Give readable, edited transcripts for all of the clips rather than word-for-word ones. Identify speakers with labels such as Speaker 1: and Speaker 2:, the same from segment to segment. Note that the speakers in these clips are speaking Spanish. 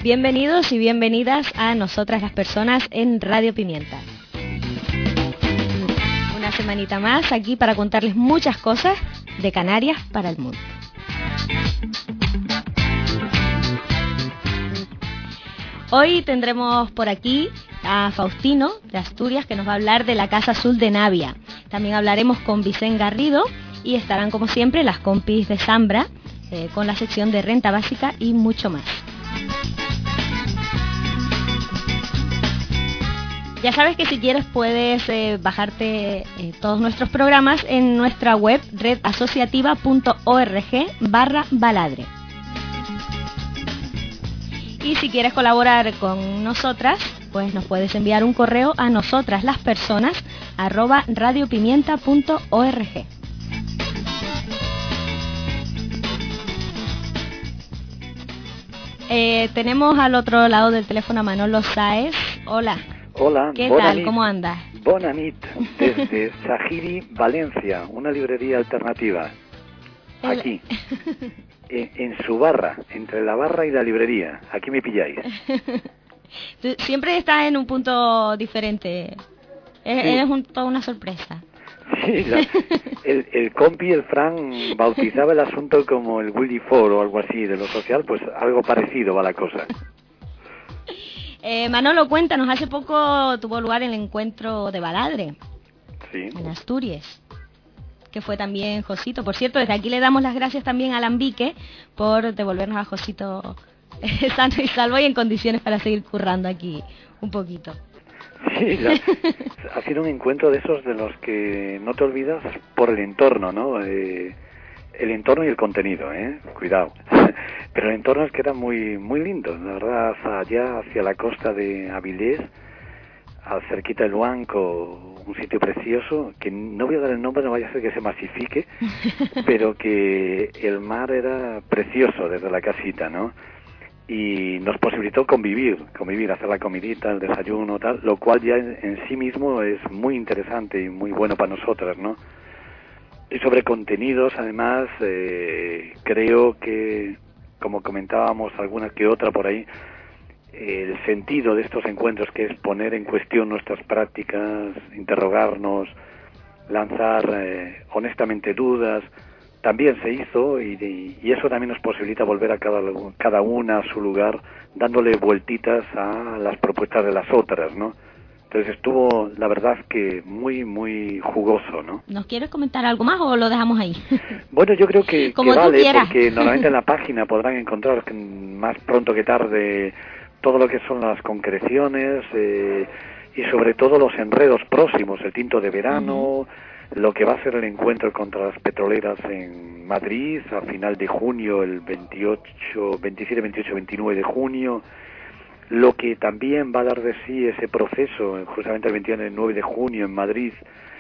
Speaker 1: Bienvenidos y bienvenidas a Nosotras las Personas en Radio Pimienta. Una semanita más aquí para contarles muchas cosas de Canarias para el mundo. Hoy tendremos por aquí a Faustino de Asturias, que nos va a hablar de la Casa Azul de Navia. También hablaremos con Vicente Garrido y estarán como siempre las compis de Zambra con la sección de renta básica y mucho más. Ya sabes que si quieres puedes bajarte todos nuestros programas en nuestra web redasociativa.org/baladre. Y si quieres colaborar con nosotras, pues nos puedes enviar un correo a nosotraslaspersonas@radiopimienta.org. Tenemos al otro lado del teléfono a Manolo Sáez. Hola.
Speaker 2: Hola.
Speaker 1: ¿Qué tal? ¿Cómo andas?
Speaker 2: Bona nit, desde Sahiri, Valencia, una librería alternativa. Aquí. En su barra, entre la barra y la librería. Aquí me pilláis.
Speaker 1: Siempre estás en un punto diferente.
Speaker 2: Sí.
Speaker 1: Eres toda una sorpresa.
Speaker 2: Sí, el compi, el Fran, bautizaba el asunto como el Willy Ford o algo así de lo social, pues algo parecido va la cosa.
Speaker 1: Manolo, cuéntanos, hace poco tuvo lugar el encuentro de Baladre,
Speaker 2: sí,
Speaker 1: en Asturias, que fue también Josito. Por cierto, desde aquí le damos las gracias también a Alambique por devolvernos a Josito sano y salvo y en condiciones para seguir currando aquí un poquito.
Speaker 2: Sí, ha sido un encuentro de esos de los que no te olvidas por el entorno, ¿no? El entorno y el contenido, cuidado. Pero el entorno es que era muy muy lindo, la verdad, allá hacia la costa de Avilés, cerquita del Luanco, un sitio precioso, que no voy a dar el nombre, no vaya a ser que se masifique, pero que el mar era precioso desde la casita, ¿no? Y nos posibilitó convivir, hacer la comidita, el desayuno, tal, lo cual ya en sí mismo es muy interesante y muy bueno para nosotras, ¿no? Y sobre contenidos, además, creo que, como comentábamos alguna que otra por ahí, el sentido de estos encuentros, que es poner en cuestión nuestras prácticas, interrogarnos, lanzar honestamente dudas, también se hizo y eso también nos posibilita volver a cada una a su lugar, dándole vueltitas a las propuestas de las otras, ¿no? Entonces estuvo, la verdad, que muy, muy jugoso, ¿no?
Speaker 1: ¿Nos quieres comentar algo más o lo dejamos ahí?
Speaker 2: Bueno, yo creo que
Speaker 1: Como tú
Speaker 2: vale,
Speaker 1: quieras.
Speaker 2: porque normalmente en la página podrán encontrar más pronto que tarde todo lo que son las concreciones y sobre todo los enredos próximos, el tinto de verano, lo que va a ser el encuentro contra las petroleras en Madrid a final de junio, el 27, 28, 29 de junio, lo que también va a dar de sí ese proceso, justamente el 29 de junio en Madrid,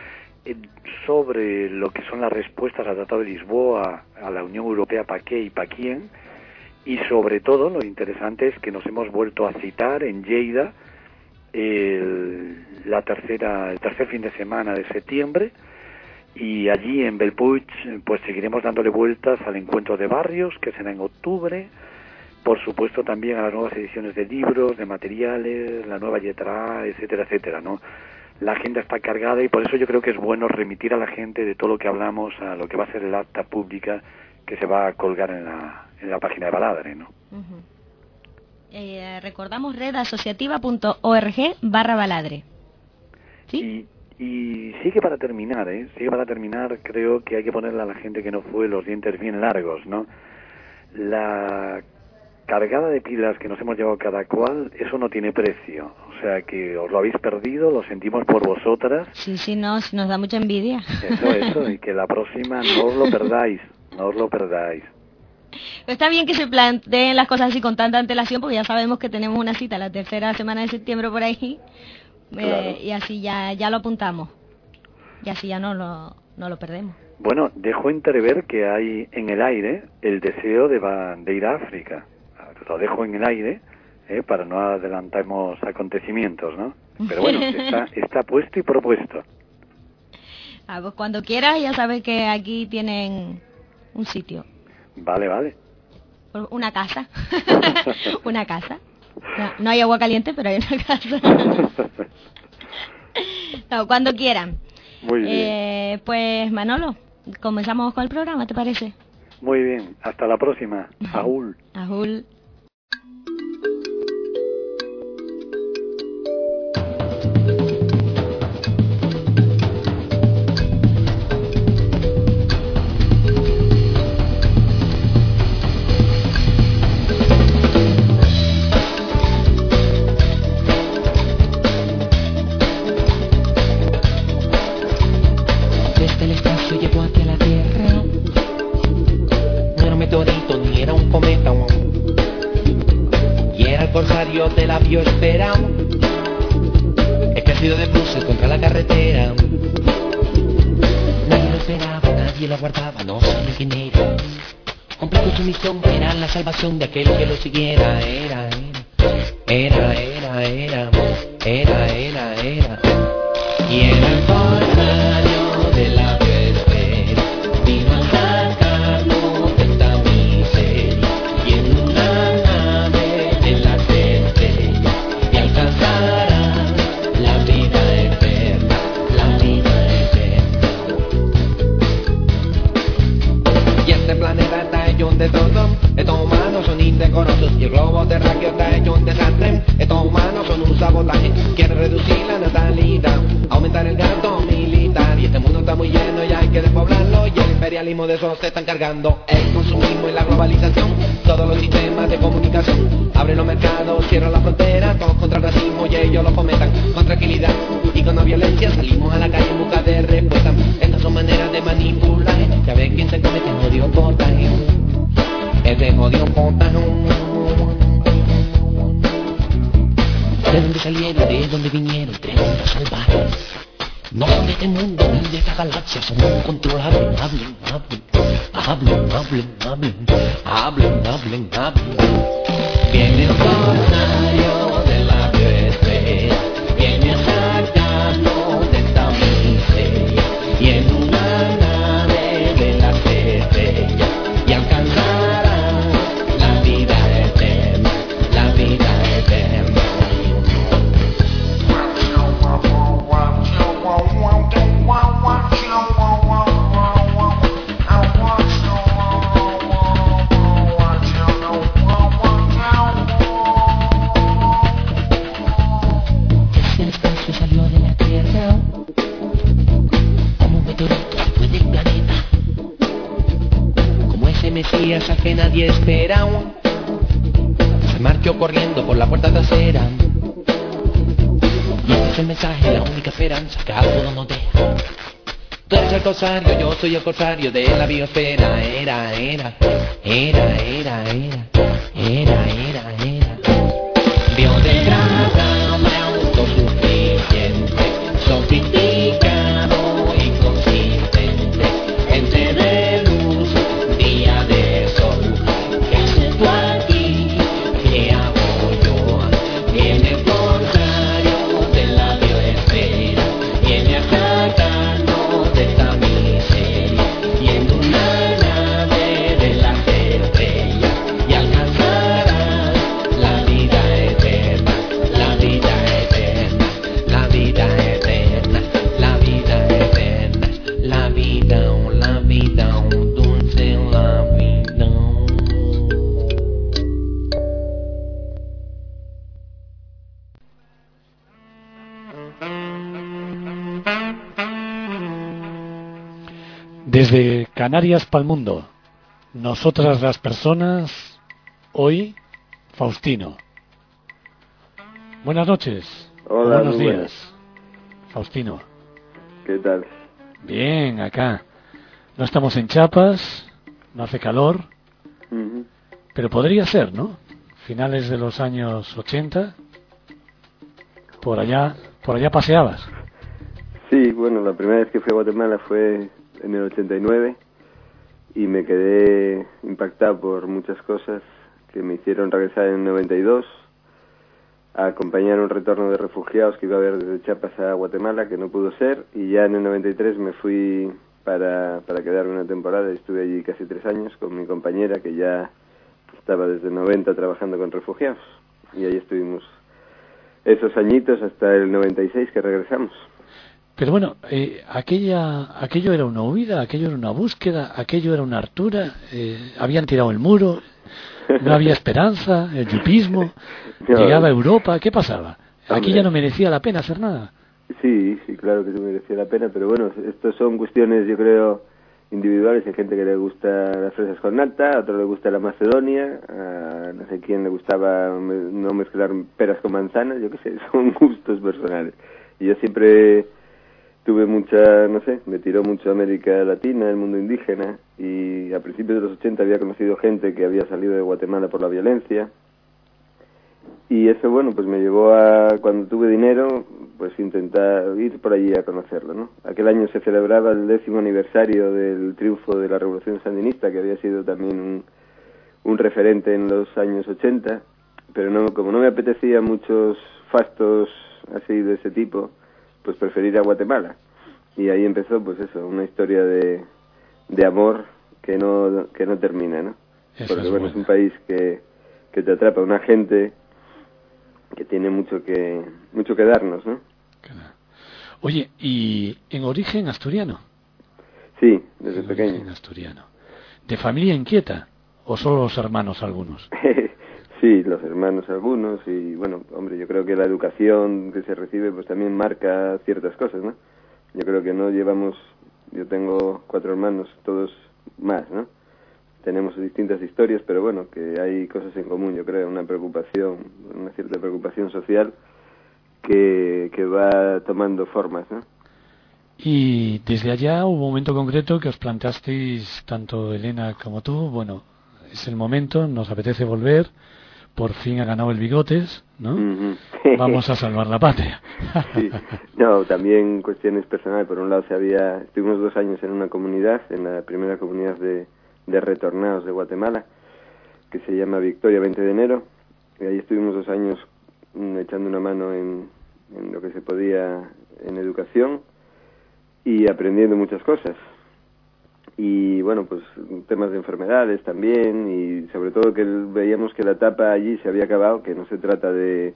Speaker 2: sobre lo que son las respuestas al Tratado de Lisboa, a la Unión Europea, para qué y para quién, y sobre todo lo interesante es que nos hemos vuelto a citar en Lleida el tercer fin de semana de septiembre, y allí en Bellpuig pues seguiremos dándole vueltas al encuentro de barrios, que será en octubre, por supuesto también a las nuevas ediciones de libros, de materiales, la nueva letra A, etcétera, etcétera, ¿no? La agenda está cargada y por eso yo creo que es bueno remitir a la gente de todo lo que hablamos a lo que va a ser el acta pública que se va a colgar en la página de Baladre, ¿no?
Speaker 1: Recordamos redasociativa.org/baladre. ¿Sí?
Speaker 2: Y sigue para terminar, creo que hay que ponerle a la gente que no fue los dientes bien largos, ¿no? La cargada de pilas que nos hemos llevado cada cual, eso no tiene precio. O sea que os lo habéis perdido, lo sentimos por vosotras.
Speaker 1: Sí, nos da mucha envidia.
Speaker 2: Eso, y que la próxima no os lo perdáis.
Speaker 1: Está bien que se planteen las cosas así con tanta antelación, porque ya sabemos que tenemos una cita la tercera semana de septiembre por ahí,
Speaker 2: claro.
Speaker 1: Y así ya lo apuntamos, y así ya no lo perdemos.
Speaker 2: Bueno, dejo entrever que hay en el aire el deseo de ir a África. Lo dejo en el aire, para no adelantarnos acontecimientos, ¿no? Pero bueno, está puesto y propuesto.
Speaker 1: Pues cuando quieras, ya sabes que aquí tienen un sitio.
Speaker 2: Vale.
Speaker 1: Una casa. Una casa. No hay agua caliente, pero hay una casa. No, cuando quieran.
Speaker 2: Muy bien.
Speaker 1: Pues Manolo, comenzamos con el programa, ¿te parece?
Speaker 2: Muy bien, hasta la próxima. Aúl.
Speaker 1: Aúl.
Speaker 3: De la biosfera, ejercido de buses contra la carretera. Nadie lo esperaba, nadie lo aguardaba, no sabía quién era. Completó su misión, era la salvación de aquel que lo siguiera. Era. Y era el corsario de la biosfera, vino a sacarnos de esta miseria. Y en una nave de las estrellas y alcanzará la vida eterna, la vida eterna. Y este planeta está hecho de todo, estos humanos son indecorosos y el globo terráqueo está hecho un desastre. Estos humanos son un sabotaje, quieren reducir la natalidad, aumentar el gasto militar, y este mundo está muy lleno y hay que despoblarlo, y el imperialismo de eso se están cargando. El consumismo y la globalización, todos los sistemas de comunicación, abren los mercados, cierran las fronteras, todos contra el racismo y ellos lo fomentan. Con tranquilidad y con no violencia salimos a la calle en busca de respuesta. Estas son maneras de manipular, ya ves quién se come este jodido potaje, este jodido potaje. De dónde salieron, de dónde vinieron, tremendos salvajes. No son de este mundo ni de esta galaxia, son incontrolables. Hablen. Viene el corsario de la biosfera, viene a sacarnos de esta miseria. Y en una nave de las estrellas y alcanzará la vida eterna, la vida eterna. El espacio salió de la Tierra como un meteorito se fue del planeta, como ese Mesías al que nadie espera. Se marchó corriendo por la puerta trasera. Y este es el mensaje, la única esperanza que algo nos deja. Tú eres el corsario, yo soy el corsario de la biosfera. Era. Biodegradable, autosuficiente, sofisticado y consistente, ente de luz, día de sol. ¿Qué haces tú aquí? ¿Qué hago yo? Viene el corsario de la biosfera, viene a sacarnos de esta miseria. Y en una nave de las estrellas y alcanzará la vida eterna, la vida eterna, la vida eterna, la vida eterna, la vida, un dulce la vida.
Speaker 4: Desde Canarias pa'l mundo, nosotras las personas, hoy Faustino. Buenas noches.
Speaker 5: Hola,
Speaker 4: buenos
Speaker 5: muy
Speaker 4: días.
Speaker 5: buenas.
Speaker 4: Faustino.
Speaker 5: ¿Qué tal?
Speaker 4: Bien, acá. No estamos en Chiapas, no hace calor,
Speaker 5: Ujú.
Speaker 4: pero podría ser, ¿no? Finales de los años 80, por allá paseabas.
Speaker 5: Sí, bueno, la primera vez que fui a Guatemala fue en el 89 y me quedé impactado por muchas cosas que me hicieron regresar en el 92 a acompañar un retorno de refugiados que iba a haber desde Chiapas a Guatemala, que no pudo ser, y ya en el 93 me fui para quedarme una temporada y estuve allí casi 3 años con mi compañera que ya estaba desde el 90 trabajando con refugiados. Y ahí estuvimos esos añitos hasta el 96 que regresamos.
Speaker 4: Pero bueno, aquello era una huida, aquello era una búsqueda, aquello era una hartura, habían tirado el muro, no había esperanza, el yupismo,
Speaker 5: No.
Speaker 4: llegaba a Europa, ¿qué pasaba? Aquí
Speaker 5: Hombre.
Speaker 4: ya no merecía la pena hacer nada.
Speaker 5: Sí, claro que se merecía la pena, pero bueno, estos son cuestiones, yo creo, individuales. Hay gente que le gusta las fresas con nata, a otro le gusta la Macedonia, a no sé quién le gustaba no mezclar peras con manzanas, yo qué sé, son gustos personales. Y yo siempre tuve mucha, no sé, me tiró mucho América Latina, el mundo indígena, y a principios de los 80 había conocido gente que había salido de Guatemala por la violencia, y eso, bueno, pues me llevó a, cuando tuve dinero, pues intentar ir por allí a conocerlo, ¿no? Aquel año se celebraba el 10º aniversario del triunfo de la Revolución Sandinista, que había sido también un referente en los años 80, pero no, como no me apetecía muchos fastos así de ese tipo, pues preferí ir a Guatemala. Y ahí empezó, pues eso, una historia de amor que no termina, ¿no?
Speaker 4: Eso
Speaker 5: Porque
Speaker 4: es
Speaker 5: bueno, es un país que te atrapa, una gente que tiene mucho que darnos, ¿no?
Speaker 4: Claro. Oye, ¿y en origen asturiano?
Speaker 5: Sí, desde
Speaker 4: En
Speaker 5: pequeño.
Speaker 4: origen asturiano. ¿De familia inquieta? ¿O solo los hermanos algunos?
Speaker 5: Sí, los hermanos algunos, y bueno, hombre, yo creo que la educación que se recibe pues también marca ciertas cosas, ¿no? Yo creo que no llevamos, yo tengo 4 hermanos, todos más, ¿no? Tenemos distintas historias, pero bueno, que hay cosas en común, yo creo, una cierta preocupación social que va tomando formas, ¿no?
Speaker 4: Y desde allá hubo un momento concreto que os planteasteis, tanto Elena como tú, bueno, es el momento, nos apetece volver, por fin ha ganado el Bigotes, ¿no?
Speaker 5: Uh-huh.
Speaker 4: Vamos a salvar la patria.
Speaker 5: Sí. No, también cuestiones personales. Por un lado, estuvimos 2 años en una comunidad, en la primera comunidad de retornados de Guatemala, que se llama Victoria 20 de enero, y ahí estuvimos 2 años echando una mano en lo que se podía en educación y aprendiendo muchas cosas. Y bueno, pues temas de enfermedades también, y sobre todo que veíamos que la etapa allí se había acabado, que no se trata de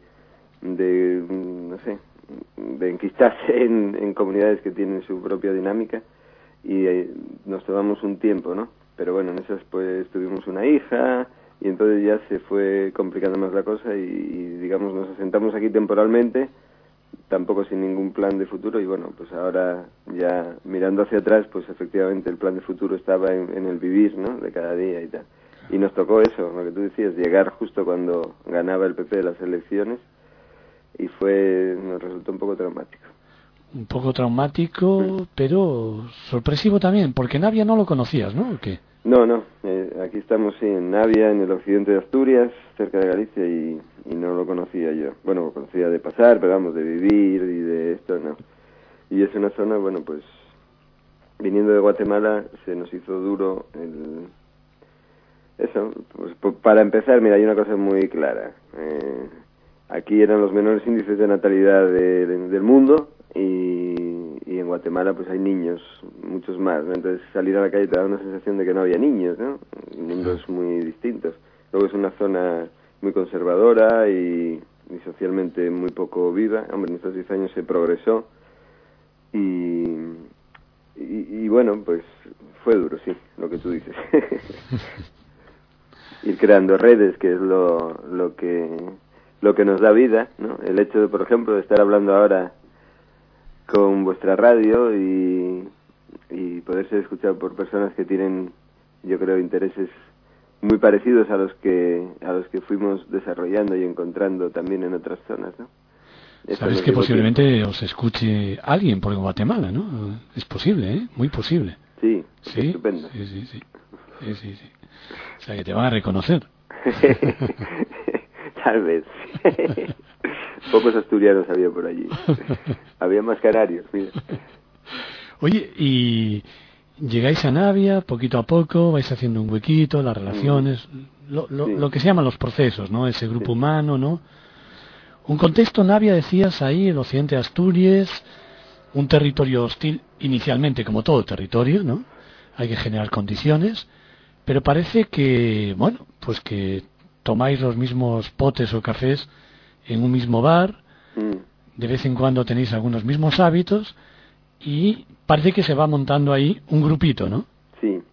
Speaker 5: no sé, de enquistarse en comunidades que tienen su propia dinámica, y nos tomamos un tiempo, ¿no? Pero bueno, en esas pues tuvimos una hija, y entonces ya se fue complicando más la cosa, y digamos nos asentamos aquí temporalmente, tampoco sin ningún plan de futuro, y bueno, pues ahora ya mirando hacia atrás, pues efectivamente el plan de futuro estaba en el vivir, ¿no? De cada día y tal. Y nos tocó eso, lo que tú decías, llegar justo cuando ganaba el PP las elecciones, y nos resultó un poco traumático.
Speaker 4: Un poco traumático, pero sorpresivo también, porque Navia no lo conocías, ¿no? ¿O qué?
Speaker 5: No, aquí estamos sí, en Navia, en el occidente de Asturias, cerca de Galicia, y no lo conocía yo. Bueno, lo conocía de pasar, pero vamos, de vivir y de esto, no. Y es una zona, bueno, pues viniendo de Guatemala se nos hizo duro eso, pues para empezar, mira, hay una cosa muy clara. Aquí eran los menores índices de natalidad del mundo, y en Guatemala pues hay niños, muchos más, ¿no? Entonces salir a la calle te da una sensación de que no había niños, ¿no? Mundos muy distintos. Luego es una zona muy conservadora y socialmente muy poco viva. Hombre, en estos 10 años se progresó, y bueno, pues fue duro, sí, lo que tú dices. Ir creando redes, que es lo que nos da vida, ¿no? El hecho de, por ejemplo, de estar hablando ahora con vuestra radio y poder ser escuchado por personas que tienen, yo creo, intereses muy parecidos a los que fuimos desarrollando y encontrando también en otras zonas, ¿no?
Speaker 4: Sabes que posiblemente os escuche alguien por Guatemala, ¿no? Es posible, ¿eh? Muy posible.
Speaker 5: Sí,
Speaker 4: sí,
Speaker 5: estupendo.
Speaker 4: Sí. O sea, que te van a reconocer.
Speaker 5: Tal vez. Pocos asturianos había por allí. Había más canarios, mira.
Speaker 4: Oye, y llegáis a Navia, poquito a poco, vais haciendo un huequito, las relaciones, lo que se llaman los procesos, ¿no? Ese grupo humano, ¿no? Un contexto, Navia, decías ahí, el occidente de Asturias, un territorio hostil inicialmente, como todo territorio, ¿no? Hay que generar condiciones, pero parece que, bueno, pues que tomáis los mismos potes o cafés en un mismo bar, de vez en cuando tenéis algunos mismos hábitos y parece que se va montando ahí un grupito, ¿no?
Speaker 5: Sí,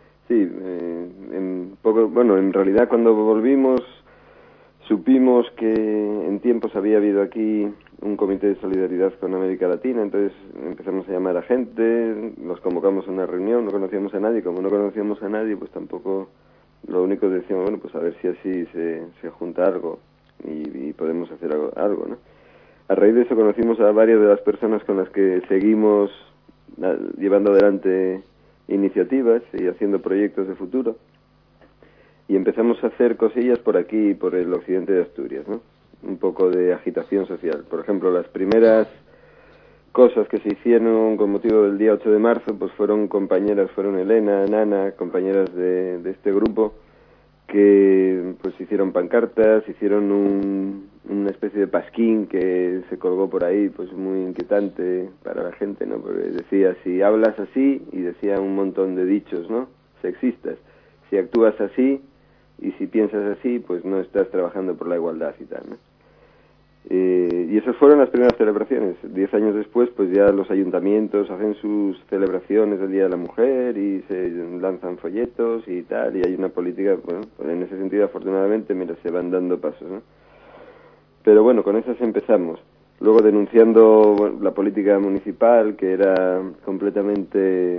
Speaker 5: en realidad cuando volvimos supimos que en tiempos había habido aquí un comité de solidaridad con América Latina, entonces empezamos a llamar a gente, nos convocamos a una reunión, no conocíamos a nadie, como no conocíamos a nadie, pues tampoco, lo único que decíamos, bueno, pues a ver si así se junta algo y podemos hacer algo, ¿no? A raíz de eso conocimos a varias de las personas con las que seguimos llevando adelante iniciativas y haciendo proyectos de futuro, y empezamos a hacer cosillas por aquí, por el occidente de Asturias, ¿no? Un poco de agitación social. Por ejemplo, las primeras cosas que se hicieron con motivo del día 8 de marzo, pues fueron Elena, Nana, compañeras de este grupo, que pues hicieron pancartas, hicieron una especie de pasquín que se colgó por ahí, pues muy inquietante para la gente, ¿no? Porque decía, si hablas así, y decía un montón de dichos, ¿no? Sexistas. Si actúas así y si piensas así, pues no estás trabajando por la igualdad y tal, ¿no? Y esas fueron las primeras celebraciones. 10 años después, pues ya los ayuntamientos hacen sus celebraciones del Día de la Mujer y se lanzan folletos y tal, y hay una política, bueno, en ese sentido, afortunadamente, mira, se van dando pasos, ¿no? Pero bueno, con esas empezamos. Luego denunciando, bueno, la política municipal, que era completamente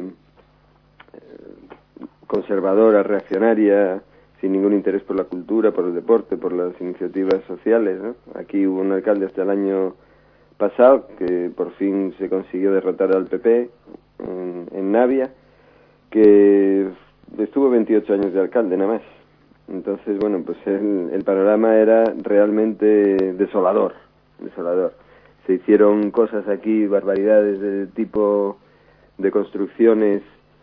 Speaker 5: conservadora, reaccionaria, sin ningún interés por la cultura, por el deporte, por las iniciativas sociales, ¿no? Aquí hubo un alcalde hasta el año pasado que por fin se consiguió derrotar al PP en Navia, que estuvo 28 años de alcalde nada más. Entonces, bueno, pues el panorama era realmente desolador. Se hicieron cosas aquí, barbaridades de tipo de construcciones,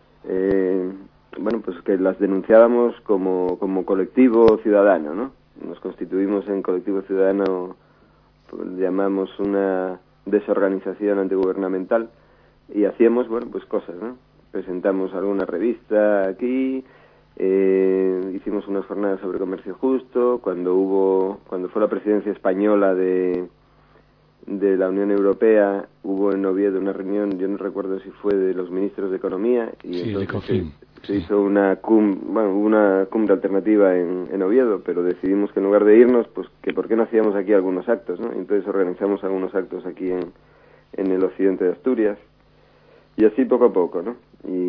Speaker 5: bueno, pues que las denunciábamos como colectivo ciudadano, ¿no? Nos constituimos en colectivo ciudadano, pues, llamamos una desorganización antigubernamental, y hacíamos, bueno, pues cosas, ¿no? Presentamos alguna revista aquí, hicimos unas jornadas sobre comercio justo, cuando fue la presidencia española de la Unión Europea, hubo en Oviedo una reunión, yo no recuerdo si fue de los ministros de Economía, y
Speaker 4: sí,
Speaker 5: entonces se hizo una cumbre alternativa en Oviedo, pero decidimos que en lugar de irnos, pues que por qué no hacíamos aquí algunos actos, ¿no? Entonces organizamos algunos actos aquí en el occidente de Asturias, y así poco a poco, ¿no?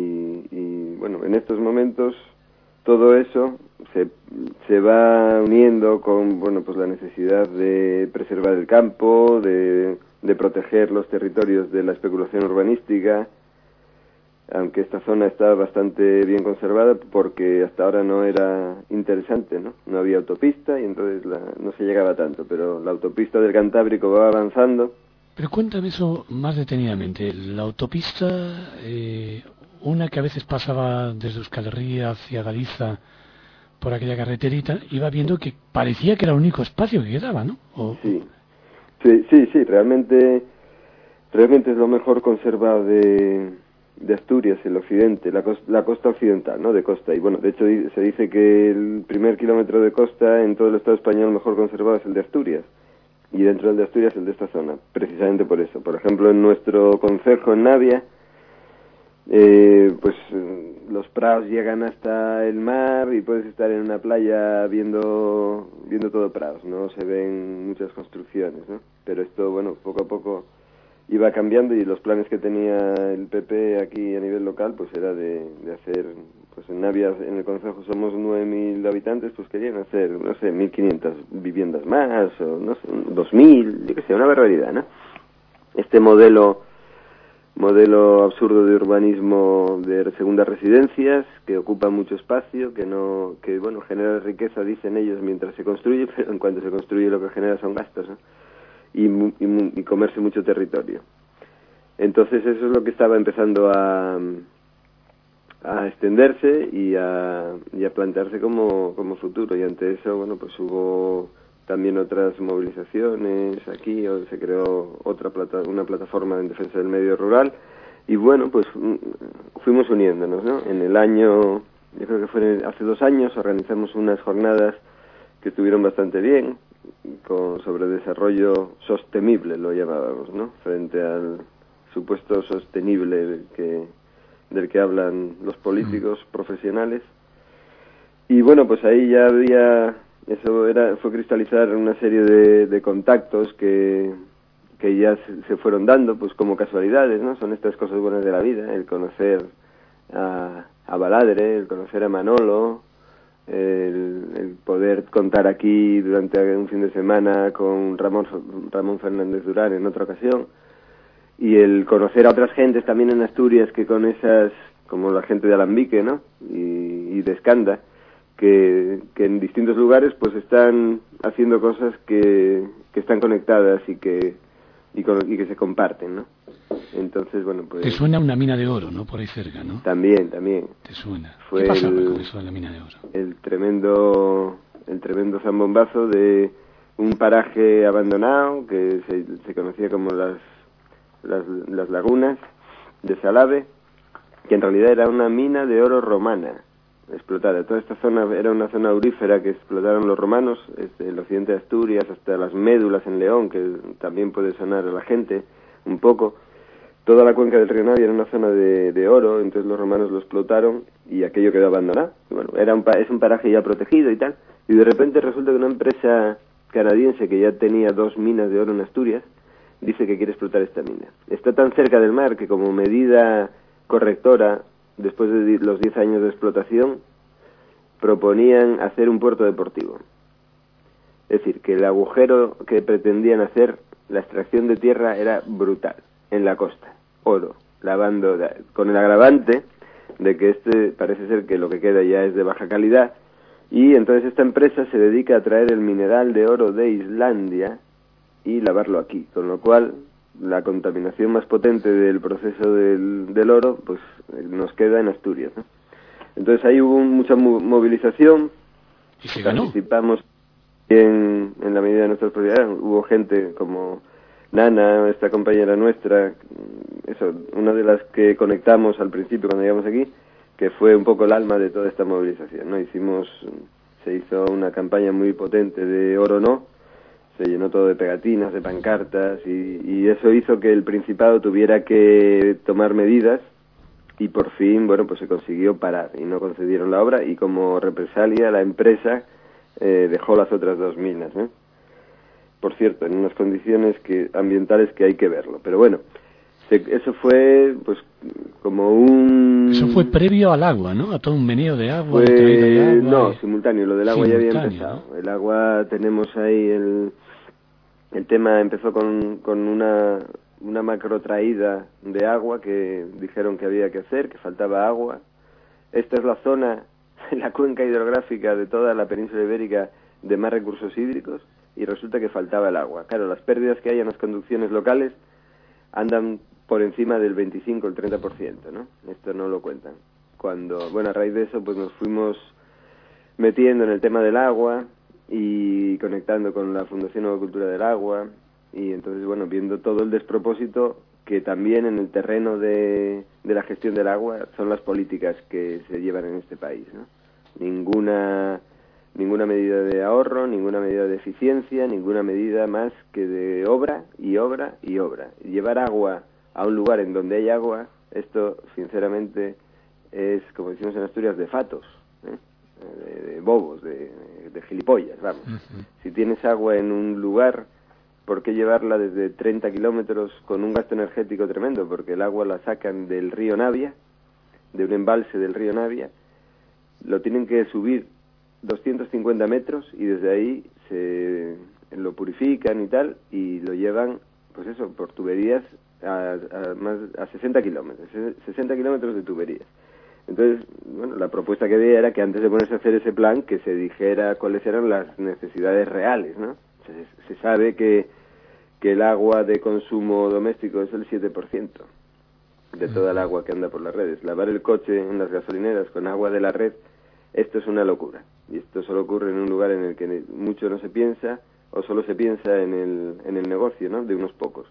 Speaker 5: Y bueno, en estos momentos todo eso se va uniendo con, bueno, pues la necesidad de preservar el campo, de proteger los territorios de la especulación urbanística, aunque esta zona está bastante bien conservada porque hasta ahora no era interesante, ¿no? No había autopista y entonces no se llegaba tanto, pero la autopista del Cantábrico va avanzando.
Speaker 4: Pero cuéntame eso más detenidamente. La autopista, una que a veces pasaba desde Euskal Herria hacia Galiza por aquella carreterita, iba viendo que parecía que era el único espacio que quedaba, ¿no? Sí,
Speaker 5: realmente es lo mejor conservado de Asturias, el occidente, la costa occidental, ¿no? De costa. Y bueno, de hecho se dice que el primer kilómetro de costa en todo el Estado español mejor conservado es el de Asturias. Y dentro del de Asturias el de esta zona, precisamente por eso. Por ejemplo, en nuestro concejo en Navia, pues los prados llegan hasta el mar y puedes estar en una playa viendo todo prados, no se ven muchas construcciones, ¿no? Pero esto, bueno, poco a poco iba cambiando, y los planes que tenía el PP aquí a nivel local pues era de hacer, pues en Navia, en el concejo somos 9.000 habitantes, pues querían hacer, no sé, 1.500 viviendas más, o no sé, 2.000, yo qué sé, una barbaridad, ¿no? Este modelo absurdo de urbanismo de segundas residencias, que ocupa mucho espacio, que bueno, genera riqueza, dicen ellos, mientras se construye, pero en cuanto se construye lo que genera son gastos, ¿no? Y comerse mucho territorio. Entonces eso es lo que estaba empezando a extenderse y a plantearse como futuro, y ante eso, bueno, pues hubo también otras movilizaciones aquí, se creó una plataforma en defensa del medio rural, y bueno, pues fuimos uniéndonos, ¿no? En el año, yo creo que fue hace 2 años, organizamos unas jornadas que estuvieron bastante bien, sobre desarrollo sostenible, lo llamábamos, ¿no? Frente al supuesto sostenible del que hablan los políticos profesionales. Y bueno, pues ahí ya fue cristalizar una serie de contactos que ya se fueron dando, pues como casualidades, ¿no? Son estas cosas buenas de la vida, el conocer a Baladre, el conocer a Manolo, el poder contar aquí durante un fin de semana con Ramón Fernández Durán en otra ocasión, y el conocer a otras gentes también en Asturias que con esas, como la gente de Alambique, ¿no? Y de Escanda, que en distintos lugares pues están haciendo cosas que están conectadas y que se comparten, ¿no? Entonces, bueno, pues...
Speaker 4: Te suena una mina de oro, ¿no? Por ahí cerca, ¿no?
Speaker 5: También.
Speaker 4: Te suena.
Speaker 5: Fue
Speaker 4: ¿Qué pasaba con eso de la mina de oro?
Speaker 5: El tremendo zambombazo de un paraje abandonado que se conocía como las lagunas de Salave, que en realidad era una mina de oro romana explotada. Toda esta zona era una zona aurífera que explotaron los romanos, el occidente de Asturias hasta las Médulas en León, que también puede sonar a la gente un poco. Toda la cuenca del río Navia era una zona de oro, entonces los romanos lo explotaron y aquello quedó abandonado. Y bueno, es un paraje ya protegido y tal, y de repente resulta que una empresa canadiense que ya tenía 2 minas de oro en Asturias dice que quiere explotar esta mina. Está tan cerca del mar que como medida correctora, después de los 10 años de explotación, proponían hacer un puerto deportivo. Es decir, que el agujero que pretendían hacer, la extracción de tierra era brutal, en la costa, oro, lavando, con el agravante de que parece ser que lo que queda ya es de baja calidad, y entonces esta empresa se dedica a traer el mineral de oro de Islandia y lavarlo aquí, con lo cual la contaminación más potente del proceso del oro pues nos queda en Asturias, ¿no? Entonces ahí hubo mucha movilización
Speaker 4: y se ganó.
Speaker 5: Participamos en la medida de nuestras posibilidades. Hubo gente como Nana, esta compañera nuestra, una de las que conectamos al principio cuando llegamos aquí, que fue un poco el alma de toda esta movilización, ¿no? Se hizo una campaña muy potente de oro no, se llenó todo de pegatinas, de pancartas, y eso hizo que el Principado tuviera que tomar medidas, y por fin, bueno, pues se consiguió parar, y no concedieron la obra, y como represalia la empresa dejó las otras 2 minas, ¿eh? Por cierto, en unas condiciones ambientales que hay que verlo, pero bueno, eso fue pues como
Speaker 4: Eso fue previo al agua, ¿no? A todo un meneo de agua, traída de agua.
Speaker 5: No, simultáneo, lo del agua ya había empezado, ¿no? El agua, tenemos ahí el tema empezó con una macro traída de agua que dijeron que había que hacer, que faltaba agua. Esta es la zona, la cuenca hidrográfica de toda la península ibérica de más recursos hídricos, y resulta que faltaba el agua. Claro, las pérdidas que hay en las conducciones locales andan por encima del 25 o el 30%, ¿no? Esto no lo cuentan. A raíz de eso pues nos fuimos metiendo en el tema del agua y conectando con la Fundación Agricultura del Agua, y entonces, bueno, viendo todo el despropósito que también en el terreno de la gestión del agua son las políticas que se llevan en este país, ¿no? Ninguna medida de ahorro, ninguna medida de eficiencia, ninguna medida más que de obra y obra y obra. Llevar agua a un lugar en donde hay agua, esto sinceramente es, como decimos en Asturias, de fatos, ¿eh? De bobos, de gilipollas, vamos. Uh-huh. Si tienes agua en un lugar, ¿por qué llevarla desde 30 kilómetros con un gasto energético tremendo? Porque el agua la sacan del río Navia, de un embalse del río Navia, lo tienen que subir 250 metros y desde ahí lo purifican y tal, y lo llevan, pues eso, por tuberías a 60 kilómetros, 60 kilómetros de tuberías. Entonces, bueno, la propuesta que había era que antes de ponerse a hacer ese plan, que se dijera cuáles eran las necesidades reales, ¿no? Se sabe que el agua de consumo doméstico es el 7% de toda el agua que anda por las redes. Lavar el coche en las gasolineras con agua de la red, esto es una locura. Y esto solo ocurre en un lugar en el que mucho no se piensa, o solo se piensa en el negocio, ¿no?, de unos pocos.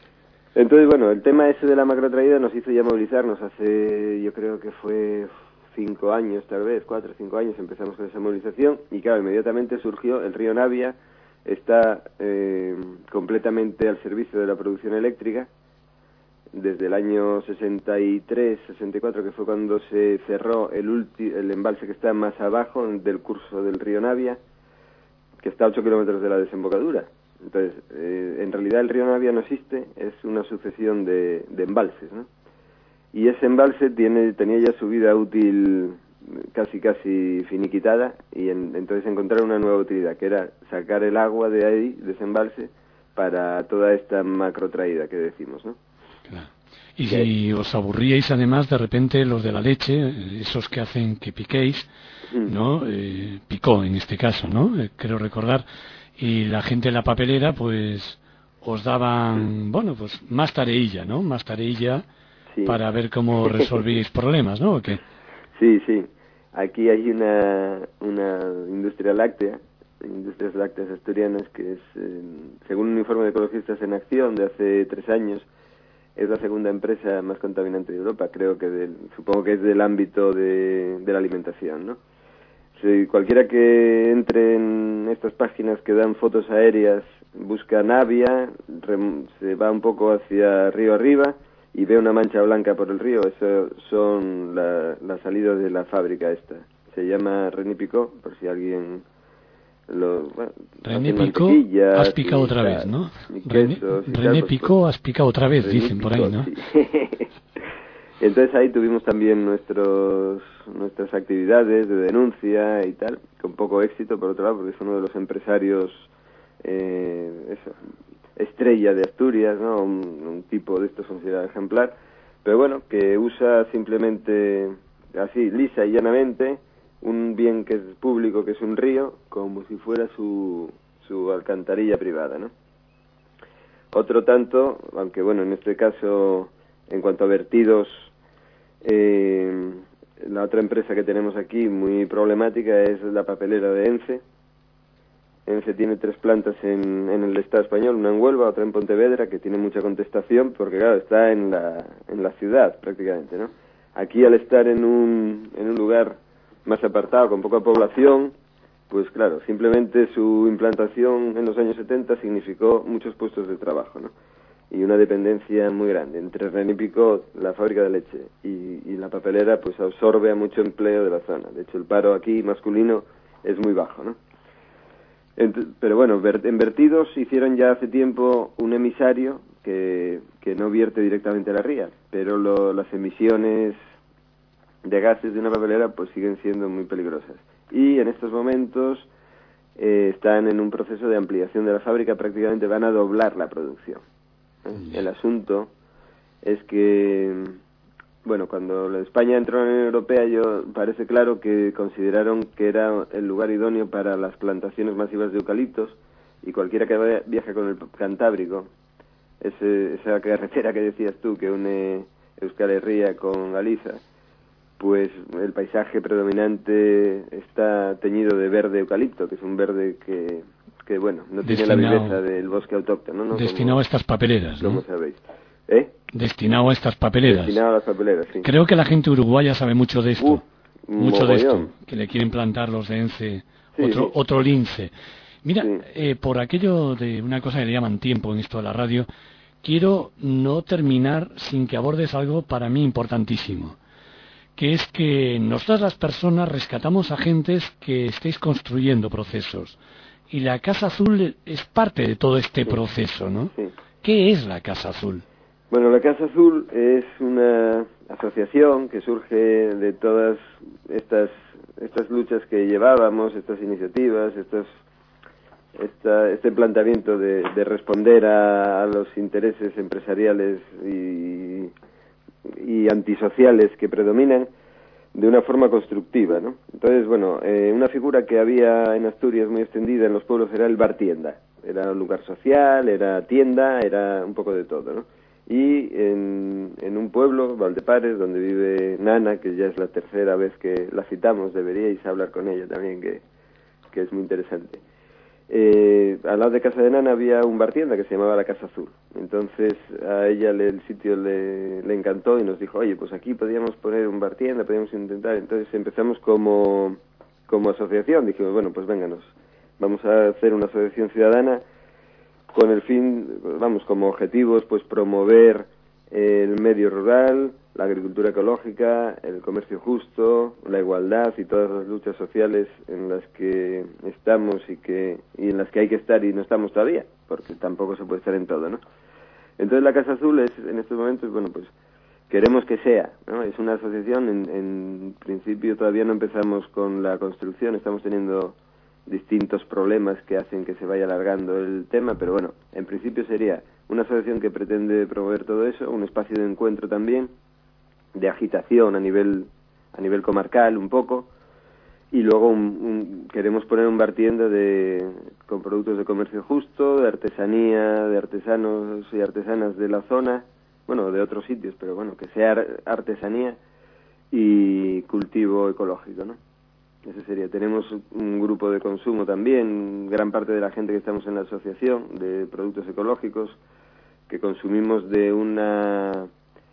Speaker 5: Entonces, bueno, el tema ese de la macrotraída nos hizo ya movilizarnos hace, yo creo que fue 5 años, tal vez, 4 o 5 años, empezamos con esa movilización y claro, inmediatamente surgió el río Navia, está completamente al servicio de la producción eléctrica desde el año 63, 64, que fue cuando se cerró el embalse que está más abajo del curso del río Navia, que está a 8 kilómetros de la desembocadura. Entonces, en realidad el río Navia no existe, es una sucesión de embalses, ¿no? Y ese embalse tenía ya su vida útil casi finiquitada, y entonces encontraron una nueva utilidad, que era sacar el agua de ahí, de ese embalse, para toda esta macrotraída que decimos, ¿no?
Speaker 4: Claro. Y si os aburríais, además, de repente los de la leche, esos que hacen que piquéis, ¿no? Picó en este caso, ¿no? Creo recordar. Y la gente de la papelera, pues, os daban, bueno, pues más tareilla, ¿no? Más tareilla para ver cómo resolvíais problemas, ¿no? ¿O qué?
Speaker 5: Sí, sí. Aquí hay una industria láctea, Industrias Lácteas Asturianas, que es, según un informe de Ecologistas en Acción de hace 3 años, es la segunda empresa más contaminante de Europa, creo que supongo que es del ámbito de la alimentación, ¿no? Si cualquiera que entre en estas páginas que dan fotos aéreas, busca Navia, se va un poco hacia río arriba y ve una mancha blanca por el río, eso son la salida de la fábrica esta. Se llama René Picot, por si alguien
Speaker 4: René Picot, has picado otra vez, ¿no? René Picot, has picado otra vez, dicen por ahí, ¿no?
Speaker 5: Sí. Entonces ahí tuvimos también nuestras actividades de denuncia y tal, con poco éxito, por otro lado, porque es uno de los empresarios estrella de Asturias, ¿no? Un tipo de estos considerado ejemplar, pero bueno, que usa simplemente así, lisa y llanamente, un bien que es público, que es un río, como si fuera su alcantarilla privada, ¿no? Otro tanto, aunque bueno, en este caso, en cuanto a vertidos, la otra empresa que tenemos aquí muy problemática es la papelera de Ence. Ence tiene 3 plantas en el Estado español, una en Huelva, otra en Pontevedra, que tiene mucha contestación porque claro, está en la ciudad prácticamente, ¿no? Aquí, al estar en un lugar más apartado, con poca población, pues claro, simplemente su implantación en los años 70 significó muchos puestos de trabajo, ¿no? Y una dependencia muy grande. Entre René Picot, la fábrica de leche, y la papelera, pues absorbe a mucho empleo de la zona. De hecho, el paro aquí masculino es muy bajo, ¿no? Pero bueno, en vertidos hicieron ya hace tiempo un emisario que no vierte directamente a la ría, pero las emisiones de gases de una papelera pues siguen siendo muy peligrosas. Y en estos momentos están en un proceso de ampliación de la fábrica, prácticamente van a doblar la producción. El asunto es que, bueno, cuando España entró en la Unión Europea, parece claro que consideraron que era el lugar idóneo para las plantaciones masivas de eucaliptos, y cualquiera que viaje con el Cantábrico, esa carretera que decías tú que une Euskal Herria con Galiza, pues el paisaje predominante está teñido de verde eucalipto, que es un verde que bueno, no tiene la viveza del bosque autóctono, ¿no?
Speaker 4: Destinado a estas papeleras, ¿no?
Speaker 5: Como sabéis.
Speaker 4: Destinado a estas papeleras.
Speaker 5: Destinado a las papeleras, sí.
Speaker 4: Creo que la gente uruguaya sabe mucho de esto. Mucho
Speaker 5: mogollón.
Speaker 4: de esto. Que le quieren plantar los de Ence, otro lince. Mira, por aquello de una cosa que le llaman tiempo en esto de la radio, quiero no terminar sin que abordes algo para mí importantísimo, que es que nosotras las personas rescatamos agentes que estéis construyendo procesos. Y la Casa Azul es parte de todo este proceso, ¿no? Sí. ¿Qué es la Casa Azul?
Speaker 5: Bueno, la Casa Azul es una asociación que surge de todas estas luchas que llevábamos, estas iniciativas, este planteamiento de responder a los intereses empresariales y antisociales que predominan de una forma constructiva, ¿no? Entonces, bueno, una figura que había en Asturias muy extendida en los pueblos era el bar-tienda. Era un lugar social, era tienda, era un poco de todo, ¿no? Y en un pueblo, Valdepares, donde vive Nana, que ya es la 3ª vez que la citamos, deberíais hablar con ella también, que es muy interesante. al lado de Casa de Nana había un bar tienda que se llamaba La Casa Azul. Entonces a ella el sitio le encantó y nos dijo, oye, pues aquí podíamos poner un bar tienda, podíamos intentar. Entonces empezamos como asociación. Dijimos, bueno, pues vénganos, vamos a hacer una asociación ciudadana con el fin, vamos, como objetivos, pues promover el medio rural, la agricultura ecológica, el comercio justo, la igualdad y todas las luchas sociales en las que estamos y en las que hay que estar y no estamos todavía, porque tampoco se puede estar en todo, ¿no? Entonces la Casa Azul es, en estos momentos, bueno, pues queremos que sea, ¿no? Es una asociación, en principio todavía no empezamos con la construcción, estamos teniendo distintos problemas que hacen que se vaya alargando el tema, pero bueno, en principio sería una asociación que pretende promover todo eso, un espacio de encuentro también, de agitación a nivel comarcal un poco, y luego queremos poner un bar tienda con productos de comercio justo, de artesanía, de artesanos y artesanas de la zona, bueno, de otros sitios, pero bueno, que sea artesanía y cultivo ecológico, ¿no? Ese sería. Tenemos un grupo de consumo también, gran parte de la gente que estamos en la asociación de productos ecológicos, que consumimos de una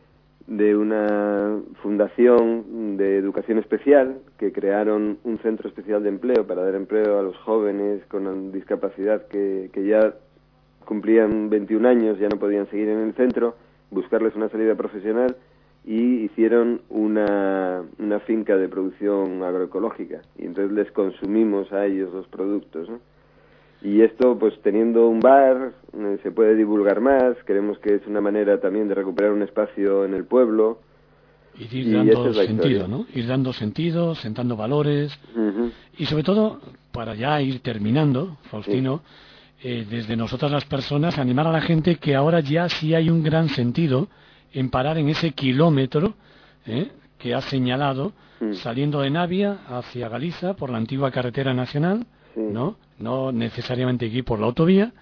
Speaker 5: fundación de educación especial, que crearon un centro especial de empleo para dar empleo a los jóvenes con discapacidad que ya cumplían 21 años, ya no podían seguir en el centro, buscarles una salida profesional, y hicieron una finca de producción agroecológica, y entonces les consumimos a ellos los productos, ¿no? Y esto, pues teniendo un bar, se puede divulgar más. Creemos que es una manera también de recuperar un espacio en el pueblo.
Speaker 4: Y ir dando sentido, ¿no? Ir dando sentido, sentando valores. Y sobre todo, para ya ir terminando, Faustino, desde nosotras las personas, animar a la gente que ahora ya sí hay un gran sentido en parar en ese kilómetro que has señalado, saliendo de Navia hacia Galiza por la antigua carretera nacional, ¿no? No necesariamente hay que ir por la autovía,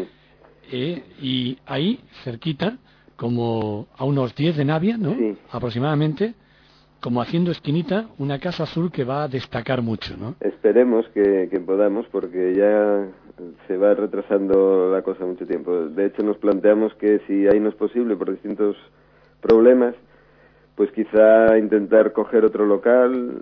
Speaker 4: y ahí, cerquita, como a unos 10 de Navia, ¿no? Aproximadamente, como haciendo esquinita, una Casa Azul que va a destacar mucho, ¿no?
Speaker 5: Esperemos que podamos, porque ya se va retrasando la cosa mucho tiempo. De hecho, nos planteamos que si ahí no es posible por distintos problemas, pues quizá intentar coger otro local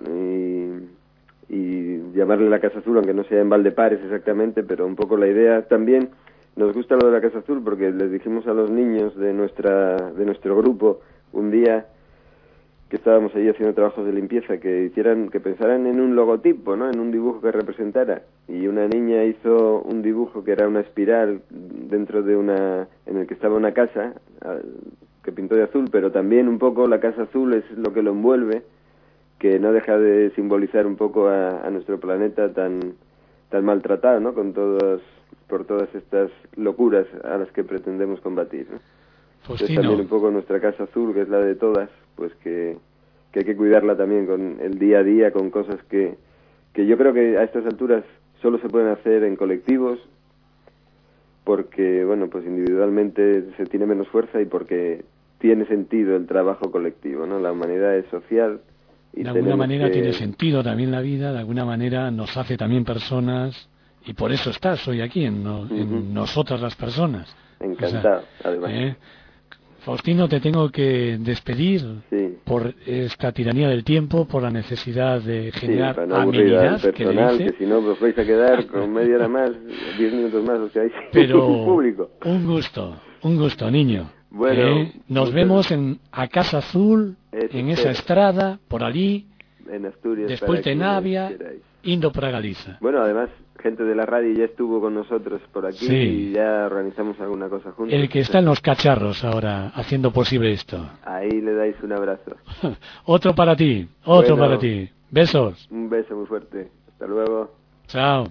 Speaker 5: y llamarle la Casa Azul, aunque no sea en Valdepares exactamente, pero un poco la idea también. Nos gusta lo de la Casa Azul porque les dijimos a los niños de nuestro grupo un día que estábamos ahí haciendo trabajos de limpieza, que pensaran en un logotipo, ¿no? En un dibujo que representara. Y una niña hizo un dibujo que era una espiral dentro de en el que estaba una casa que pintó de azul, pero también un poco la Casa Azul es lo que lo envuelve, que no deja de simbolizar un poco a nuestro planeta tan maltratado, ¿no? Por todas estas locuras a las que pretendemos combatir, ¿no? Entonces también un poco nuestra Casa Azul, que es la de todas, pues que hay que cuidarla también con el día a día, con cosas que yo creo que a estas alturas solo se pueden hacer en colectivos, porque, bueno, pues individualmente se tiene menos fuerza y porque tiene sentido el trabajo colectivo, ¿no? La humanidad es social. Y
Speaker 4: de alguna manera tiene sentido también la vida, de alguna manera nos hace también personas, y por eso estás hoy aquí, en nosotras las personas.
Speaker 5: Encantado, además.
Speaker 4: Faustino, te tengo que despedir por esta tiranía del tiempo, por la necesidad de generar amenidad,
Speaker 5: que si no os vais a quedar con media hora más, 10 minutos más, o sea, hay público.
Speaker 4: Un gusto, niño. Bueno, nos vemos a Casa Azul, en esa estrada, por allí,
Speaker 5: en Asturias,
Speaker 4: después de Navia, indo para Galiza.
Speaker 5: Bueno, además, gente de la radio ya estuvo con nosotros por aquí y ya organizamos alguna cosa juntos.
Speaker 4: El que está en los cacharros ahora, haciendo posible esto.
Speaker 5: Ahí le dais un abrazo.
Speaker 4: Otro para ti, para ti. Besos.
Speaker 5: Un beso muy fuerte. Hasta luego.
Speaker 4: Chao.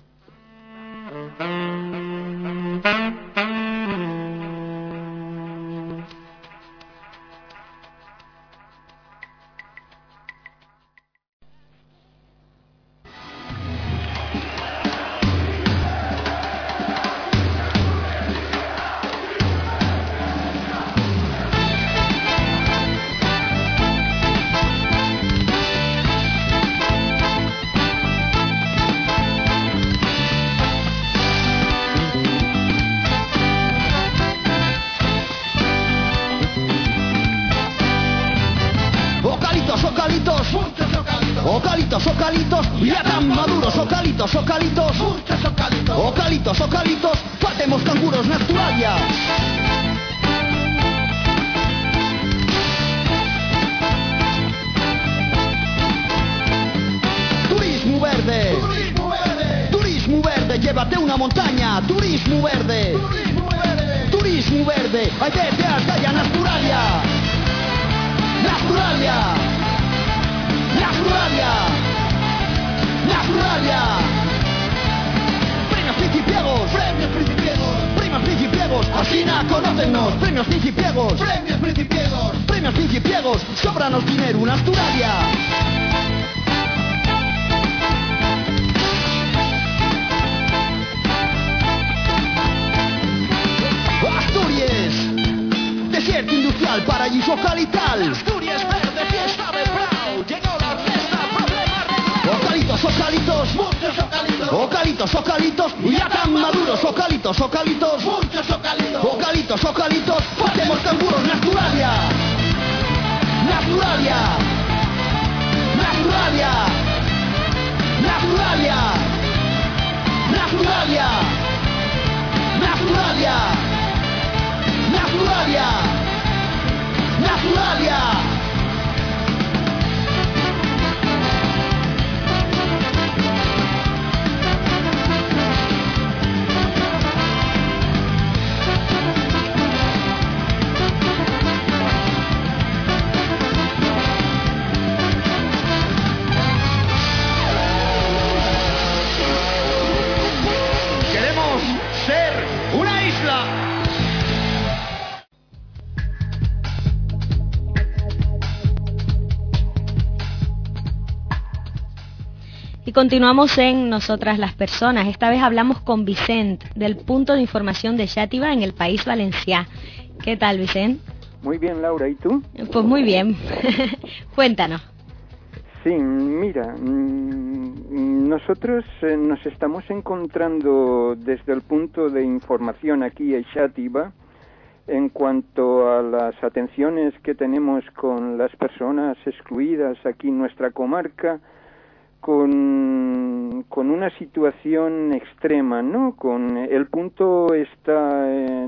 Speaker 6: ocalitos, ya tan maduros, ocalitos, ocalitos,
Speaker 3: muchos ocalitos,
Speaker 6: ocalitos, ocalitos, facemos canguros na Asturalia. Turismo verde,
Speaker 3: turismo verde,
Speaker 6: turismo verde, llévate una montaña, turismo verde,
Speaker 3: turismo verde,
Speaker 6: turismo verde, ay vete a Calla na Asturalia, na Asturalia, na Asturalia, na Asturalia. Premios Principiegos,
Speaker 3: premios principiegos,
Speaker 6: premios Principiegos, Asina, conócennos, premios Principiegos,
Speaker 3: premios principiegos,
Speaker 6: premios Principiegos, sóbranos dinero en Asturalia. Asturias, desierto industrial, paraíso calital.
Speaker 3: Asturias verde, fiesta de Brau, llegó la orquesta, problema arreglado.
Speaker 6: Ocalitos, ocalitos,
Speaker 3: Muchos ocalitos,
Speaker 6: ocalitos, ocalitos, ya tan maduros, ocalitos, ocalitos,
Speaker 3: muchos ocalitos,
Speaker 6: ocalitos, ocalitos, facemos canguros na Asturalia, na Asturalia, na Asturalia, na Asturalia, na Asturalia, na Asturalia, na Asturalia, na Asturalia.
Speaker 3: queremos ser una isla.
Speaker 1: Y continuamos en Nosotras las Personas. Esta vez hablamos con Vicent, del punto de información de Xàtiva en el País Valencià. ¿Qué tal, Vicent?
Speaker 7: Muy bien, Laura, ¿y tú?
Speaker 1: Pues muy bien. Cuéntanos.
Speaker 7: Sí, mira, nosotros nos estamos encontrando desde el punto de información aquí en Xàtiva en cuanto a las atenciones que tenemos con las personas excluidas aquí en nuestra comarca, con una situación extrema, ¿no? El punto está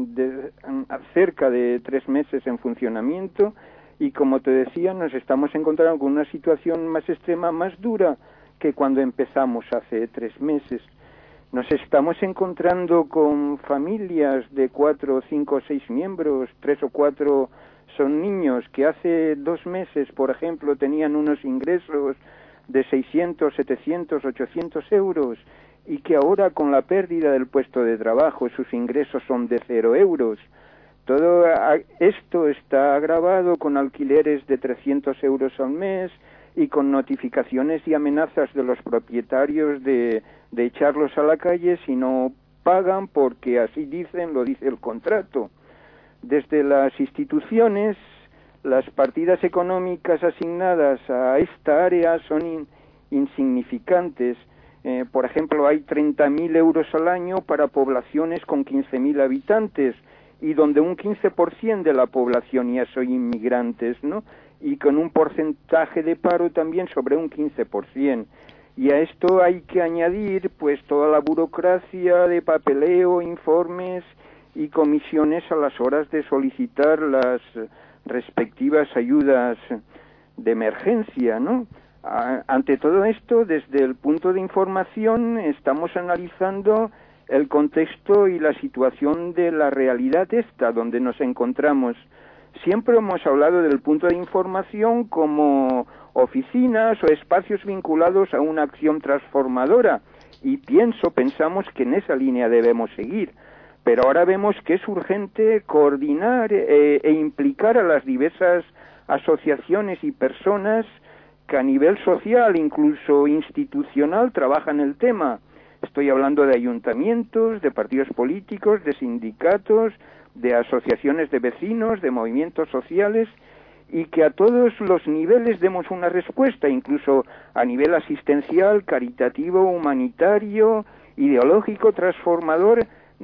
Speaker 7: cerca de 3 meses en funcionamiento y, como te decía, nos estamos encontrando con una situación más extrema, más dura que cuando empezamos hace 3 meses. Nos estamos encontrando con familias de 4, 5, 6 miembros, 3 o 4 son niños que hace 2 meses, por ejemplo, tenían unos ingresos de 600, 700, 800 euros y que ahora con la pérdida del puesto de trabajo sus ingresos son de 0 euros. Todo esto está agravado con alquileres de 300 euros al mes y con notificaciones y amenazas de los propietarios de echarlos a la calle si no pagan, porque así dicen, lo dice el contrato. Desde las instituciones, las partidas económicas asignadas a esta área son insignificantes. Por ejemplo, hay 30.000 euros al año para poblaciones con 15.000 habitantes y donde un 15% de la población ya son inmigrantes, ¿no? Y con un porcentaje de paro también sobre un 15%. Y a esto hay que añadir pues toda la burocracia de papeleo, informes y comisiones a las horas de solicitar las respectivas ayudas de emergencia, ¿no? Ante todo esto, desde el punto de información, estamos analizando el contexto y la situación de la realidad esta, donde nos encontramos. Siempre hemos hablado del punto de información como oficinas o espacios vinculados a una acción transformadora, y pensamos que en esa línea debemos seguir. Pero ahora vemos que es urgente coordinar e implicar a las diversas asociaciones y personas que a nivel social, incluso institucional, trabajan el tema. Estoy hablando de ayuntamientos, de partidos políticos, de sindicatos, de asociaciones de vecinos, de movimientos sociales, y que a todos los niveles demos una respuesta, incluso a nivel asistencial, caritativo, humanitario, ideológico, transformador.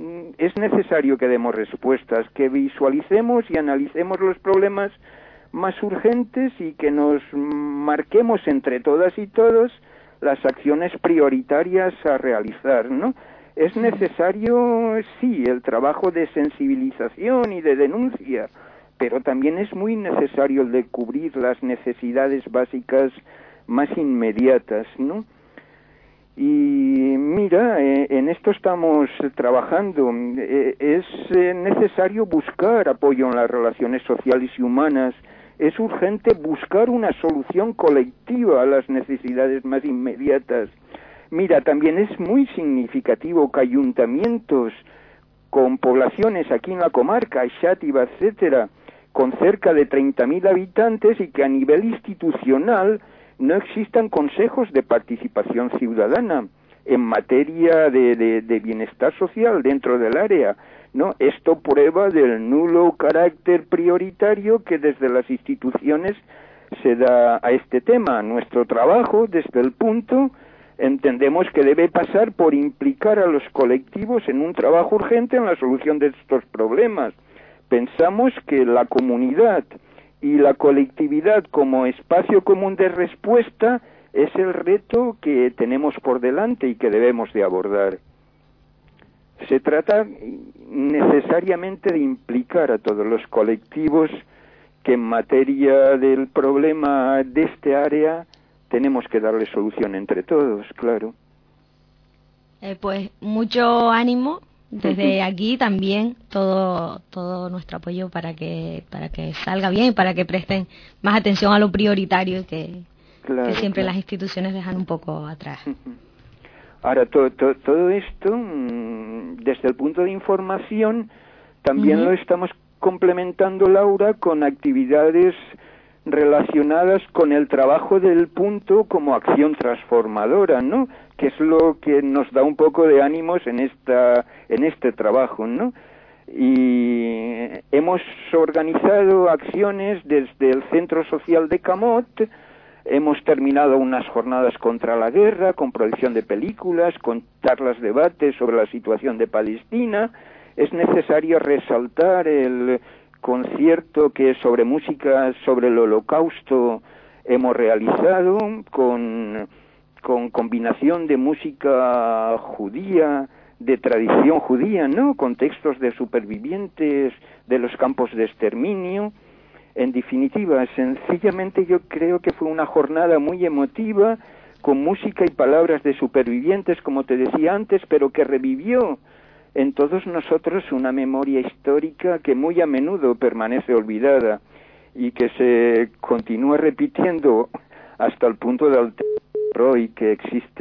Speaker 7: Es necesario que demos respuestas, que visualicemos y analicemos los problemas más urgentes y que nos marquemos entre todas y todos las acciones prioritarias a realizar, ¿no? Es necesario, sí, el trabajo de sensibilización y de denuncia, pero también es muy necesario el de cubrir las necesidades básicas más inmediatas, ¿no? Y mira, en esto estamos trabajando. Es necesario buscar apoyo en las relaciones sociales y humanas. Es urgente buscar una solución colectiva a las necesidades más inmediatas. Mira, también es muy significativo que ayuntamientos con poblaciones aquí en la comarca, Xàtiva, etcétera, con cerca de 30.000 habitantes y que a nivel institucional no existan consejos de participación ciudadana en materia de bienestar social dentro del área, ¿no? Esto prueba del nulo carácter prioritario que desde las instituciones se da a este tema. Nuestro trabajo, desde el punto, entendemos que debe pasar por implicar a los colectivos en un trabajo urgente en la solución de estos problemas. Pensamos que la comunidad y la colectividad como espacio común de respuesta es el reto que tenemos por delante y que debemos de abordar. Se trata necesariamente de implicar a todos los colectivos que en materia del problema de este área tenemos que darle solución entre todos, claro.
Speaker 1: Pues mucho ánimo. Desde aquí también todo nuestro apoyo para que salga bien y para que presten más atención a lo prioritario que siempre las instituciones dejan un poco atrás.
Speaker 7: Ahora, todo esto, desde el punto de información, también lo estamos complementando, Laura, con actividades relacionadas con el trabajo del punto como acción transformadora, ¿no? Que es lo que nos da un poco de ánimos en este trabajo, ¿no? Y hemos organizado acciones desde el Centro Social de Camot. Hemos terminado unas jornadas contra la guerra, con proyección de películas, con charlas, debates sobre la situación de Palestina. Es necesario resaltar el concierto que sobre música sobre el Holocausto hemos realizado, con combinación de música judía, de tradición judía, ¿no? Con textos de supervivientes de los campos de exterminio. En definitiva, sencillamente yo creo que fue una jornada muy emotiva, con música y palabras de supervivientes, como te decía antes, pero que revivió en todos nosotros una memoria histórica que muy a menudo permanece olvidada y que se continúa repitiendo hasta el punto del rol que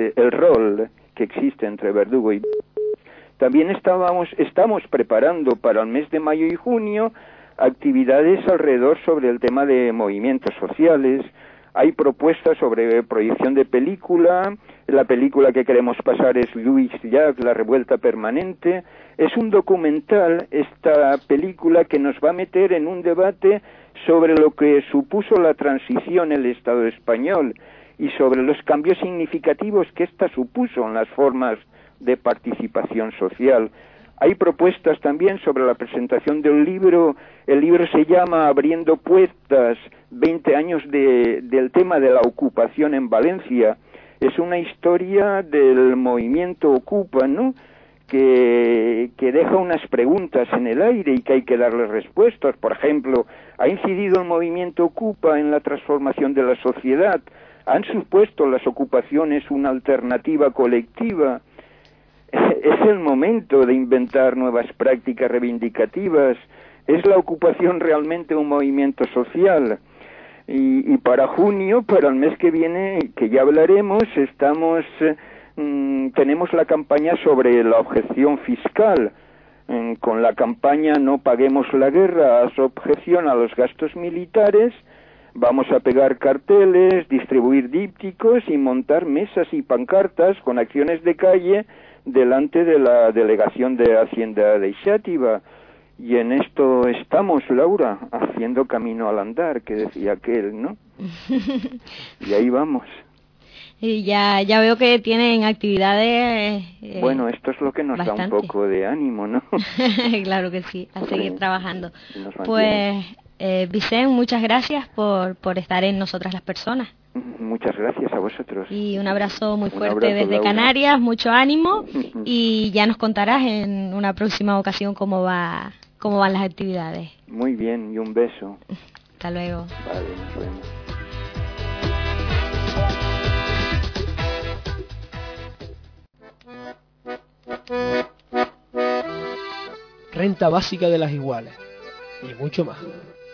Speaker 7: existe entre verdugo y... También estamos preparando para el mes de mayo y junio actividades alrededor sobre el tema de movimientos sociales. Hay propuestas sobre proyección de película. La película que queremos pasar es Louis Llach, La revuelta permanente. Es un documental, esta película, que nos va a meter en un debate sobre lo que supuso la transición en el Estado español y sobre los cambios significativos que ésta supuso en las formas de participación social. Hay propuestas también sobre la presentación de un libro. El libro se llama Abriendo puertas, 20 años del tema de la ocupación en Valencia. Es una historia del movimiento Ocupa, ¿no? Que deja unas preguntas en el aire y que hay que darles respuestas. Por ejemplo, ¿ha incidido el movimiento Ocupa en la transformación de la sociedad? ¿Han supuesto las ocupaciones una alternativa colectiva? Es el momento de inventar nuevas prácticas reivindicativas. ¿Es la ocupación realmente un movimiento social? Y para junio, para el mes que viene, que ya hablaremos, tenemos la campaña sobre la objeción fiscal. Con la campaña No paguemos la guerra, haz objeción a los gastos militares. Vamos a pegar carteles, distribuir dípticos y montar mesas y pancartas con acciones de calle delante de la delegación de Hacienda de Xàtiva. Y en esto estamos, Laura, haciendo camino al andar, que decía aquel, ¿no? Y ahí vamos.
Speaker 1: Y ya veo que tienen actividades...
Speaker 7: bueno, esto es lo que nos
Speaker 1: bastante.
Speaker 7: Da un poco de ánimo, ¿no?
Speaker 1: Claro que sí, a seguir trabajando. Pues Vicente, muchas gracias por estar en Nosotras las Personas.
Speaker 7: Muchas gracias a vosotros.
Speaker 1: Y un abrazo muy fuerte
Speaker 7: abrazo,
Speaker 1: desde
Speaker 7: Laura.
Speaker 1: Canarias, mucho ánimo y ya nos contarás en una próxima ocasión cómo van las actividades.
Speaker 7: Muy bien, y un beso.
Speaker 1: Hasta luego.
Speaker 7: Vale, nos vemos.
Speaker 8: Renta básica de las iguales y mucho más.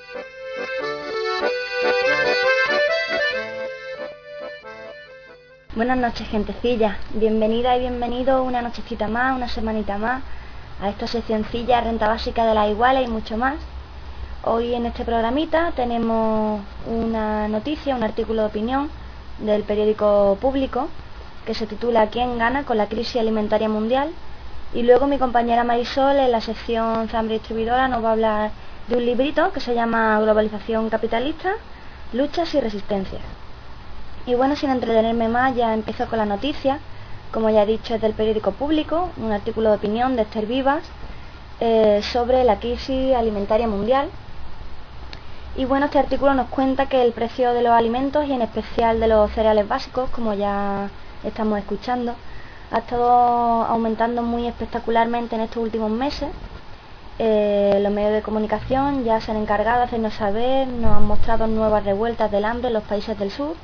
Speaker 9: Buenas noches, gentecilla. Bienvenida y bienvenido una nochecita más, una semanita más a esta seccioncilla Renta básica de las iguales y mucho más. Hoy en este programita tenemos una noticia, un artículo de opinión del periódico Público que se titula ¿Quién gana con la crisis alimentaria mundial? Y luego mi compañera Marisol en la sección Zambre Distribuidora nos va a hablar de un librito que se llama Globalización capitalista, luchas y resistencias. Y bueno, sin entretenerme más, ya empiezo con la noticia. Como ya he dicho, es del periódico Público, un artículo de opinión de Esther Vivas sobre la crisis alimentaria mundial. Y bueno, este artículo nos cuenta que el precio de los alimentos y en especial de los cereales básicos, como ya estamos escuchando, ha estado aumentando muy espectacularmente en estos últimos meses. Los medios de comunicación ya se han encargado de hacernos saber, nos han mostrado nuevas revueltas del hambre en los países del sur.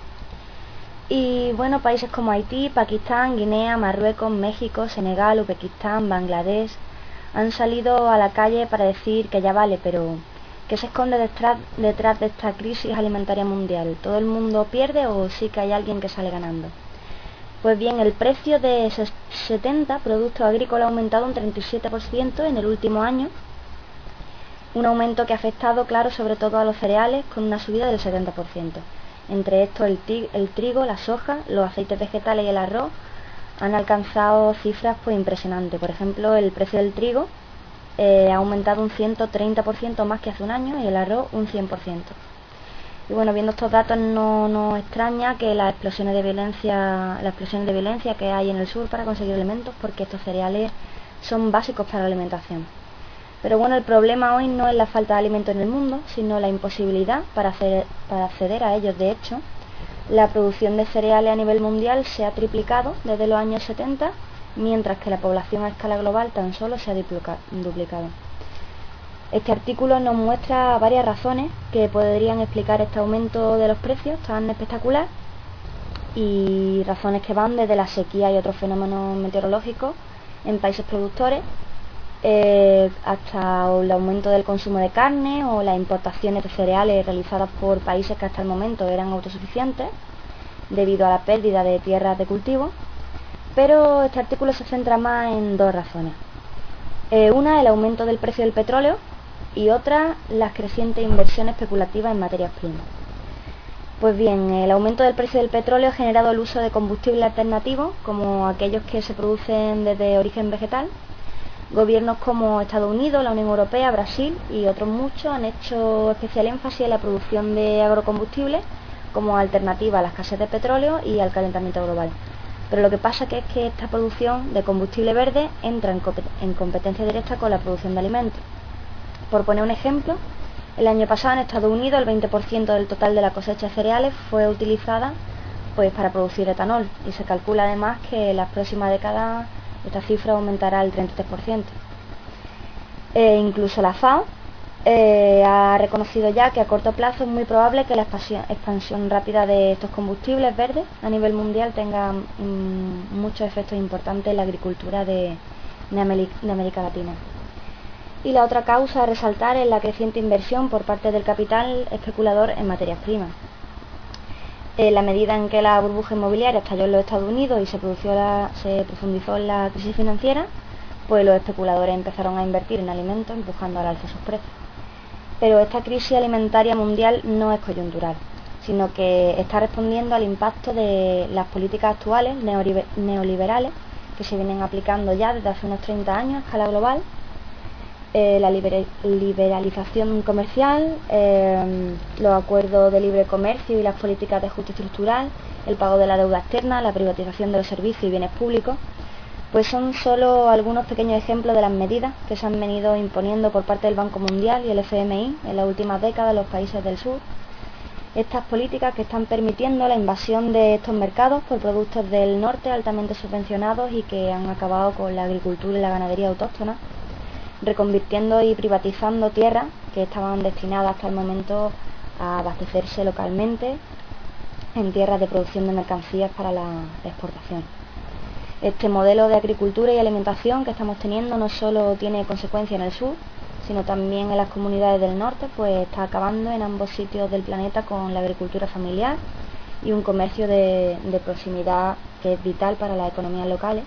Speaker 9: Y bueno, países como Haití, Pakistán, Guinea, Marruecos, México, Senegal, Uzbekistán, Bangladesh han salido a la calle para decir que ya vale, pero ¿qué se esconde detrás de esta crisis alimentaria mundial? ¿Todo el mundo pierde o sí que hay alguien que sale ganando? Pues bien, el precio de 70 productos agrícolas ha aumentado un 37% en el último año, un aumento que ha afectado, claro, sobre todo a los cereales, con una subida del 70%. Entre estos el trigo, la soja, los aceites vegetales y el arroz han alcanzado cifras pues impresionantes. Por ejemplo, el precio del trigo ha aumentado un 130% más que hace un año y el arroz un 100%. Y bueno, viendo estos datos no nos extraña que las explosiones de violencia que hay en el sur para conseguir alimentos, porque estos cereales son básicos para la alimentación. Pero bueno, el problema hoy no es la falta de alimentos en el mundo, sino la imposibilidad para acceder a ellos. De hecho, la producción de cereales a nivel mundial se ha triplicado desde los años 70, mientras que la población a escala global tan solo se ha duplicado. Este artículo nos muestra varias razones que podrían explicar este aumento de los precios tan espectacular, y razones que van desde la sequía y otros fenómenos meteorológicos en países productores, hasta el aumento del consumo de carne o las importaciones de cereales realizadas por países que hasta el momento eran autosuficientes debido a la pérdida de tierras de cultivo. Pero este artículo se centra más en dos razones. Una, el aumento del precio del petróleo, y otra, las crecientes inversiones especulativas en materias primas. Pues bien, el aumento del precio del petróleo ha generado el uso de combustibles alternativos, como aquellos que se producen desde origen vegetal. Gobiernos como Estados Unidos, la Unión Europea, Brasil y otros muchos han hecho especial énfasis en la producción de agrocombustibles como alternativa a la escasez de petróleo y al calentamiento global. Pero lo que pasa es que esta producción de combustible verde entra en competencia directa con la producción de alimentos. Por poner un ejemplo, el año pasado en Estados Unidos el 20% del total de la cosecha de cereales fue utilizada pues para producir etanol, y se calcula además que en las próximas décadas esta cifra aumentará al 33%. Incluso la FAO ha reconocido ya que a corto plazo es muy probable que la expansión rápida de estos combustibles verdes a nivel mundial tenga muchos efectos importantes en la agricultura de América Latina. Y la otra causa a resaltar es la creciente inversión por parte del capital especulador en materias primas. En la medida en que la burbuja inmobiliaria estalló en los Estados Unidos y se profundizó en la crisis financiera, pues los especuladores empezaron a invertir en alimentos, empujando al alza sus precios. Pero esta crisis alimentaria mundial no es coyuntural, sino que está respondiendo al impacto de las políticas actuales neoliberales que se vienen aplicando ya desde hace unos 30 años a escala global. La liberalización comercial, los acuerdos de libre comercio y las políticas de ajuste estructural, el pago de la deuda externa, la privatización de los servicios y bienes públicos, Pues son solo algunos pequeños ejemplos de las medidas que se han venido imponiendo por parte del Banco Mundial y el FMI en las últimas décadas en los países del sur. Estas políticas que están permitiendo la invasión de estos mercados por productos del norte altamente subvencionados y que han acabado con la agricultura y la ganadería autóctona, reconvirtiendo y privatizando tierras que estaban destinadas hasta el momento a abastecerse localmente en tierras de producción de mercancías para la exportación. Este modelo de agricultura y alimentación que estamos teniendo no solo tiene consecuencias en el sur, sino también en las comunidades del norte, pues está acabando en ambos sitios del planeta con la agricultura familiar y un comercio de proximidad que es vital para las economías locales.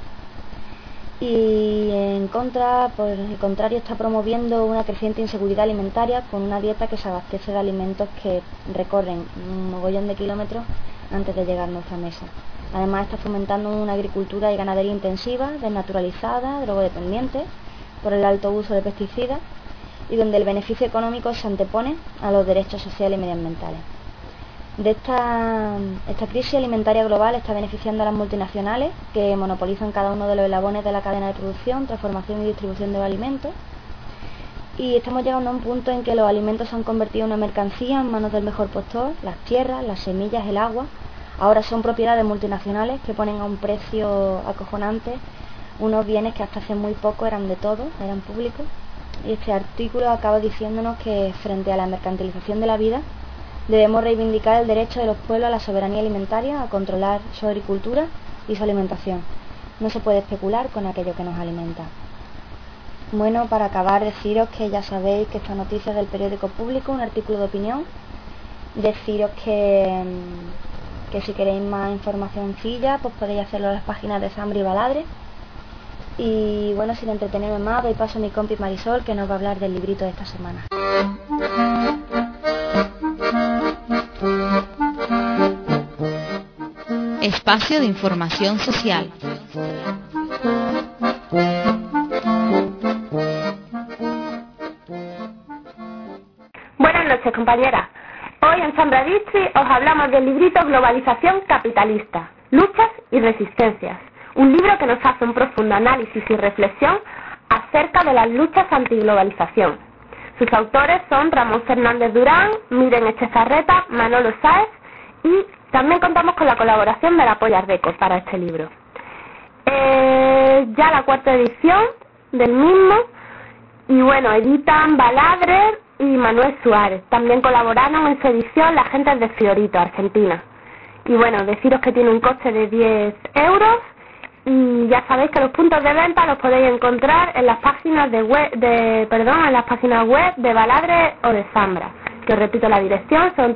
Speaker 9: Y en contra, por el contrario, está promoviendo una creciente inseguridad alimentaria con una dieta que se abastece de alimentos que recorren un mogollón de kilómetros antes de llegar a nuestra mesa. Además está fomentando una agricultura y ganadería intensiva, desnaturalizada, drogodependiente, por el alto uso de pesticidas y donde el beneficio económico se antepone a los derechos sociales y medioambientales. Esta crisis alimentaria global está beneficiando a las multinacionales que monopolizan cada uno de los eslabones de la cadena de producción, transformación y distribución de los alimentos. Y estamos llegando a un punto en que los alimentos se han convertido en una mercancía en manos del mejor postor. Las tierras, las semillas, el agua ahora son propiedad de multinacionales que ponen a un precio acojonante unos bienes que hasta hace muy poco eran de todos, eran públicos. Y este artículo acaba diciéndonos que frente a la mercantilización de la vida debemos reivindicar el derecho de los pueblos a la soberanía alimentaria, a controlar su agricultura y su alimentación. No se puede especular con aquello que nos alimenta. Bueno, para acabar, deciros que ya sabéis que esta noticia es del periódico Público, un artículo de opinión. Deciros que si queréis más informacióncilla, pues podéis hacerlo en las páginas de Zambra y Baladre. Y bueno, sin entretenerme más, doy paso a mi compi Marisol, que nos va a hablar del librito de esta semana.
Speaker 1: Espacio de información social.
Speaker 10: Buenas noches, compañeras. Hoy en Zambra Distri os hablamos del librito Globalización Capitalista, Luchas y Resistencias, un libro que nos hace un profundo análisis y reflexión acerca de las luchas antiglobalización. Sus autores son Ramón Fernández Durán, Miren Echezarreta, Manolo Sáez y también contamos con la colaboración de la Polla Records para este libro. Ya la cuarta edición del mismo y bueno, editan Baladre y Manuel Suárez. También colaboraron en su edición las gentes de Fiorito, Argentina. Y bueno, deciros que tiene un coste de 10 euros y ya sabéis que los puntos de venta los podéis encontrar en las páginas en las páginas web de Baladre o de Zambra. Que os repito la dirección, son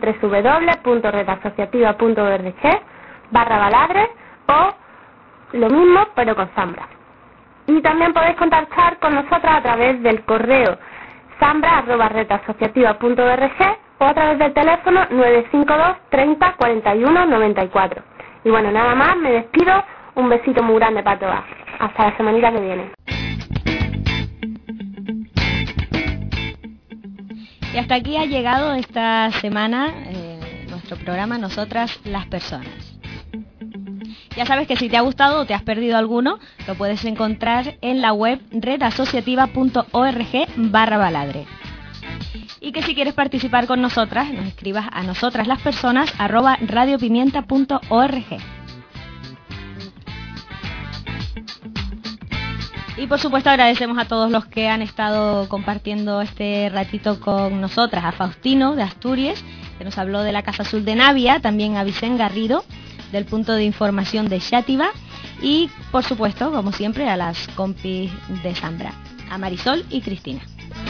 Speaker 10: www.redasociativa.org/Baladre o lo mismo pero con Zambra. Y también podéis contactar con nosotros a través del correo zambra@redasociativa.org o a través del teléfono 952 30 41 94. Y bueno, nada más, me despido, un besito muy grande para todas. Hasta la semanita que viene.
Speaker 1: Y hasta aquí ha llegado esta semana nuestro programa Nosotras las Personas. Ya sabes que si te ha gustado o te has perdido alguno, lo puedes encontrar en la web redasociativa.org/Baladre. Y que si quieres participar con nosotras, nos escribas a nosotraslaspersonas@radiopimienta.org. Y por supuesto agradecemos a todos los que han estado compartiendo este ratito con nosotras, a Faustino de Asturias, que nos habló de la Casa Azul de Navia, también a Vicente Garrido, del punto de información de Xàtiva, y por supuesto, como siempre, a las compis de Zambra, a Marisol y Cristina.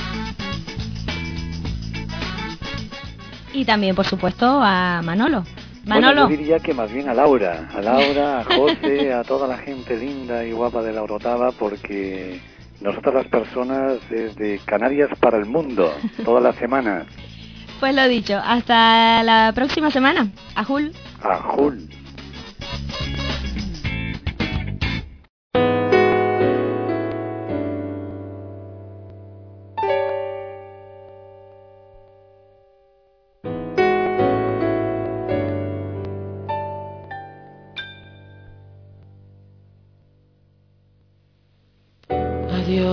Speaker 1: Y también, por supuesto, a Manolo. Manolo.
Speaker 2: Bueno, yo diría que más bien a Laura, a José, a toda la gente linda y guapa de la Orotava, porque nosotras las personas desde Canarias para el mundo, todas las semanas.
Speaker 1: Pues lo dicho, hasta la próxima semana. Ajul.
Speaker 2: Ajul.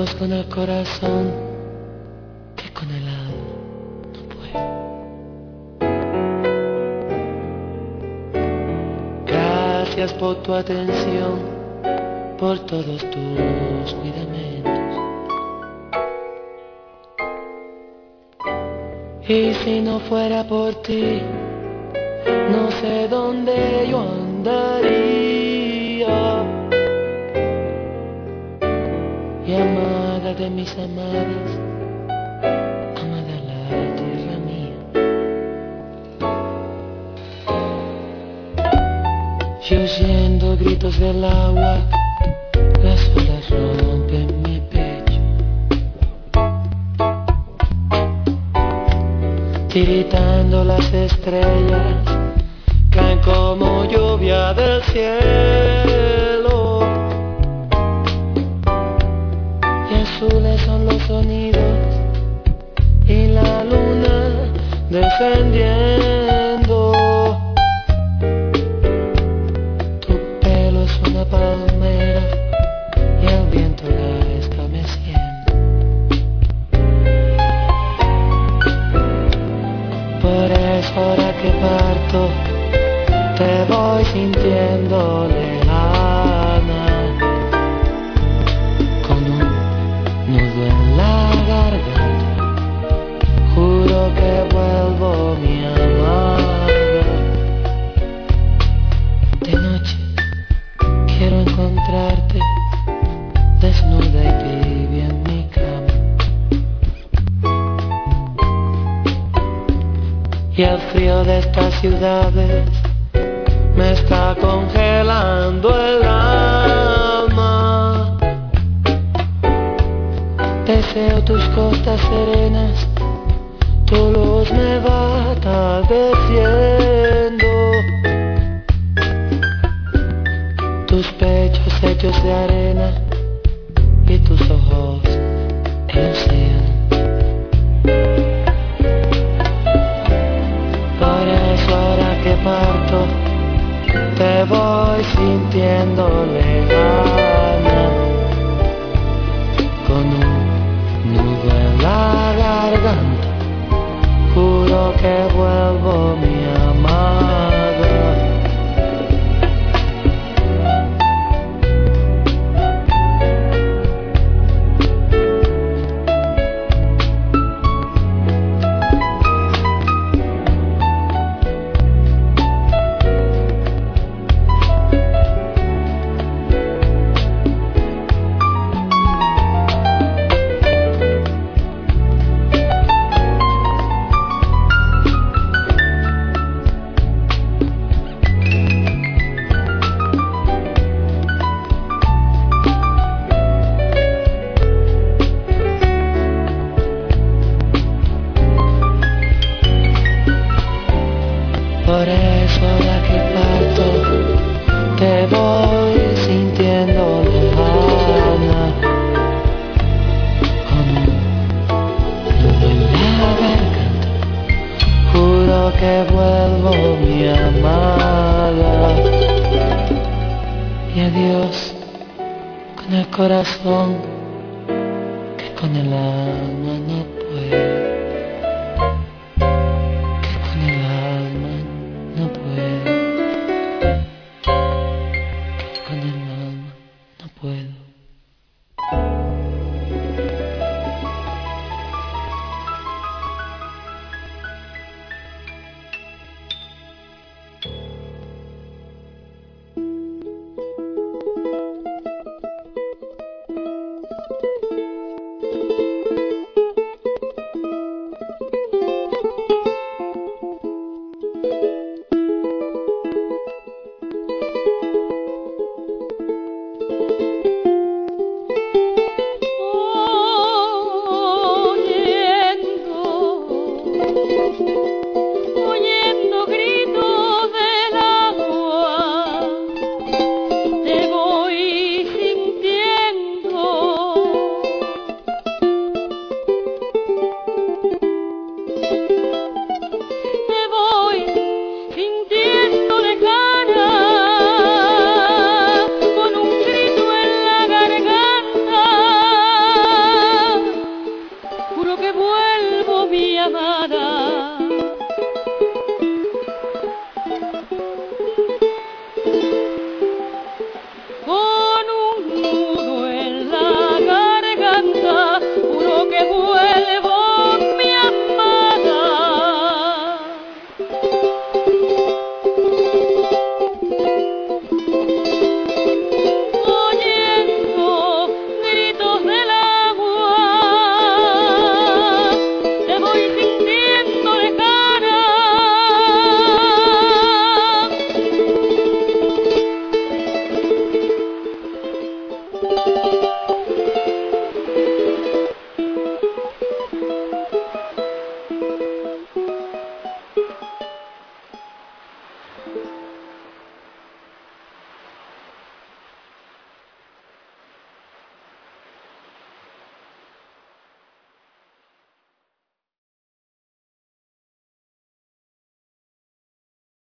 Speaker 11: más con el corazón que con el alma. No puedo. Gracias por tu atención, por todos tus cuidamentos. Y si no fuera por ti, no sé dónde yo andaría. Y amada de mis amadas, amada la tierra mía. Y oyendo gritos del agua, las olas rompen mi pecho. Tiritando las estrellas, caen como lluvia del cielo. Y azules son los sonidos y la luna descendiendo. Tu pelo es una palmera y el viento la está meciendo. Por eso ahora que parto te voy sintiendo lejana, con un nudo en la garganta. Juro que vuelvo, mi amada. De noche quiero encontrarte desnuda y tibia en mi cama. Y el frío de estas ciudades me está congelando el alma. Deseo tus costas serenas, tu luz me va atardeciendo. Tus pechos hechos de arena y tus ojos el océano. Por eso ahora que parto te voy sintiendo lejana, con un nudo en la garganta. Juro que vuelvo, mi amada. Por eso ahora que parto te voy sintiendo lejana, con un nudo en la garganta. Juro que vuelvo, mi amada. Y adiós con el corazón que con el alma no puedo.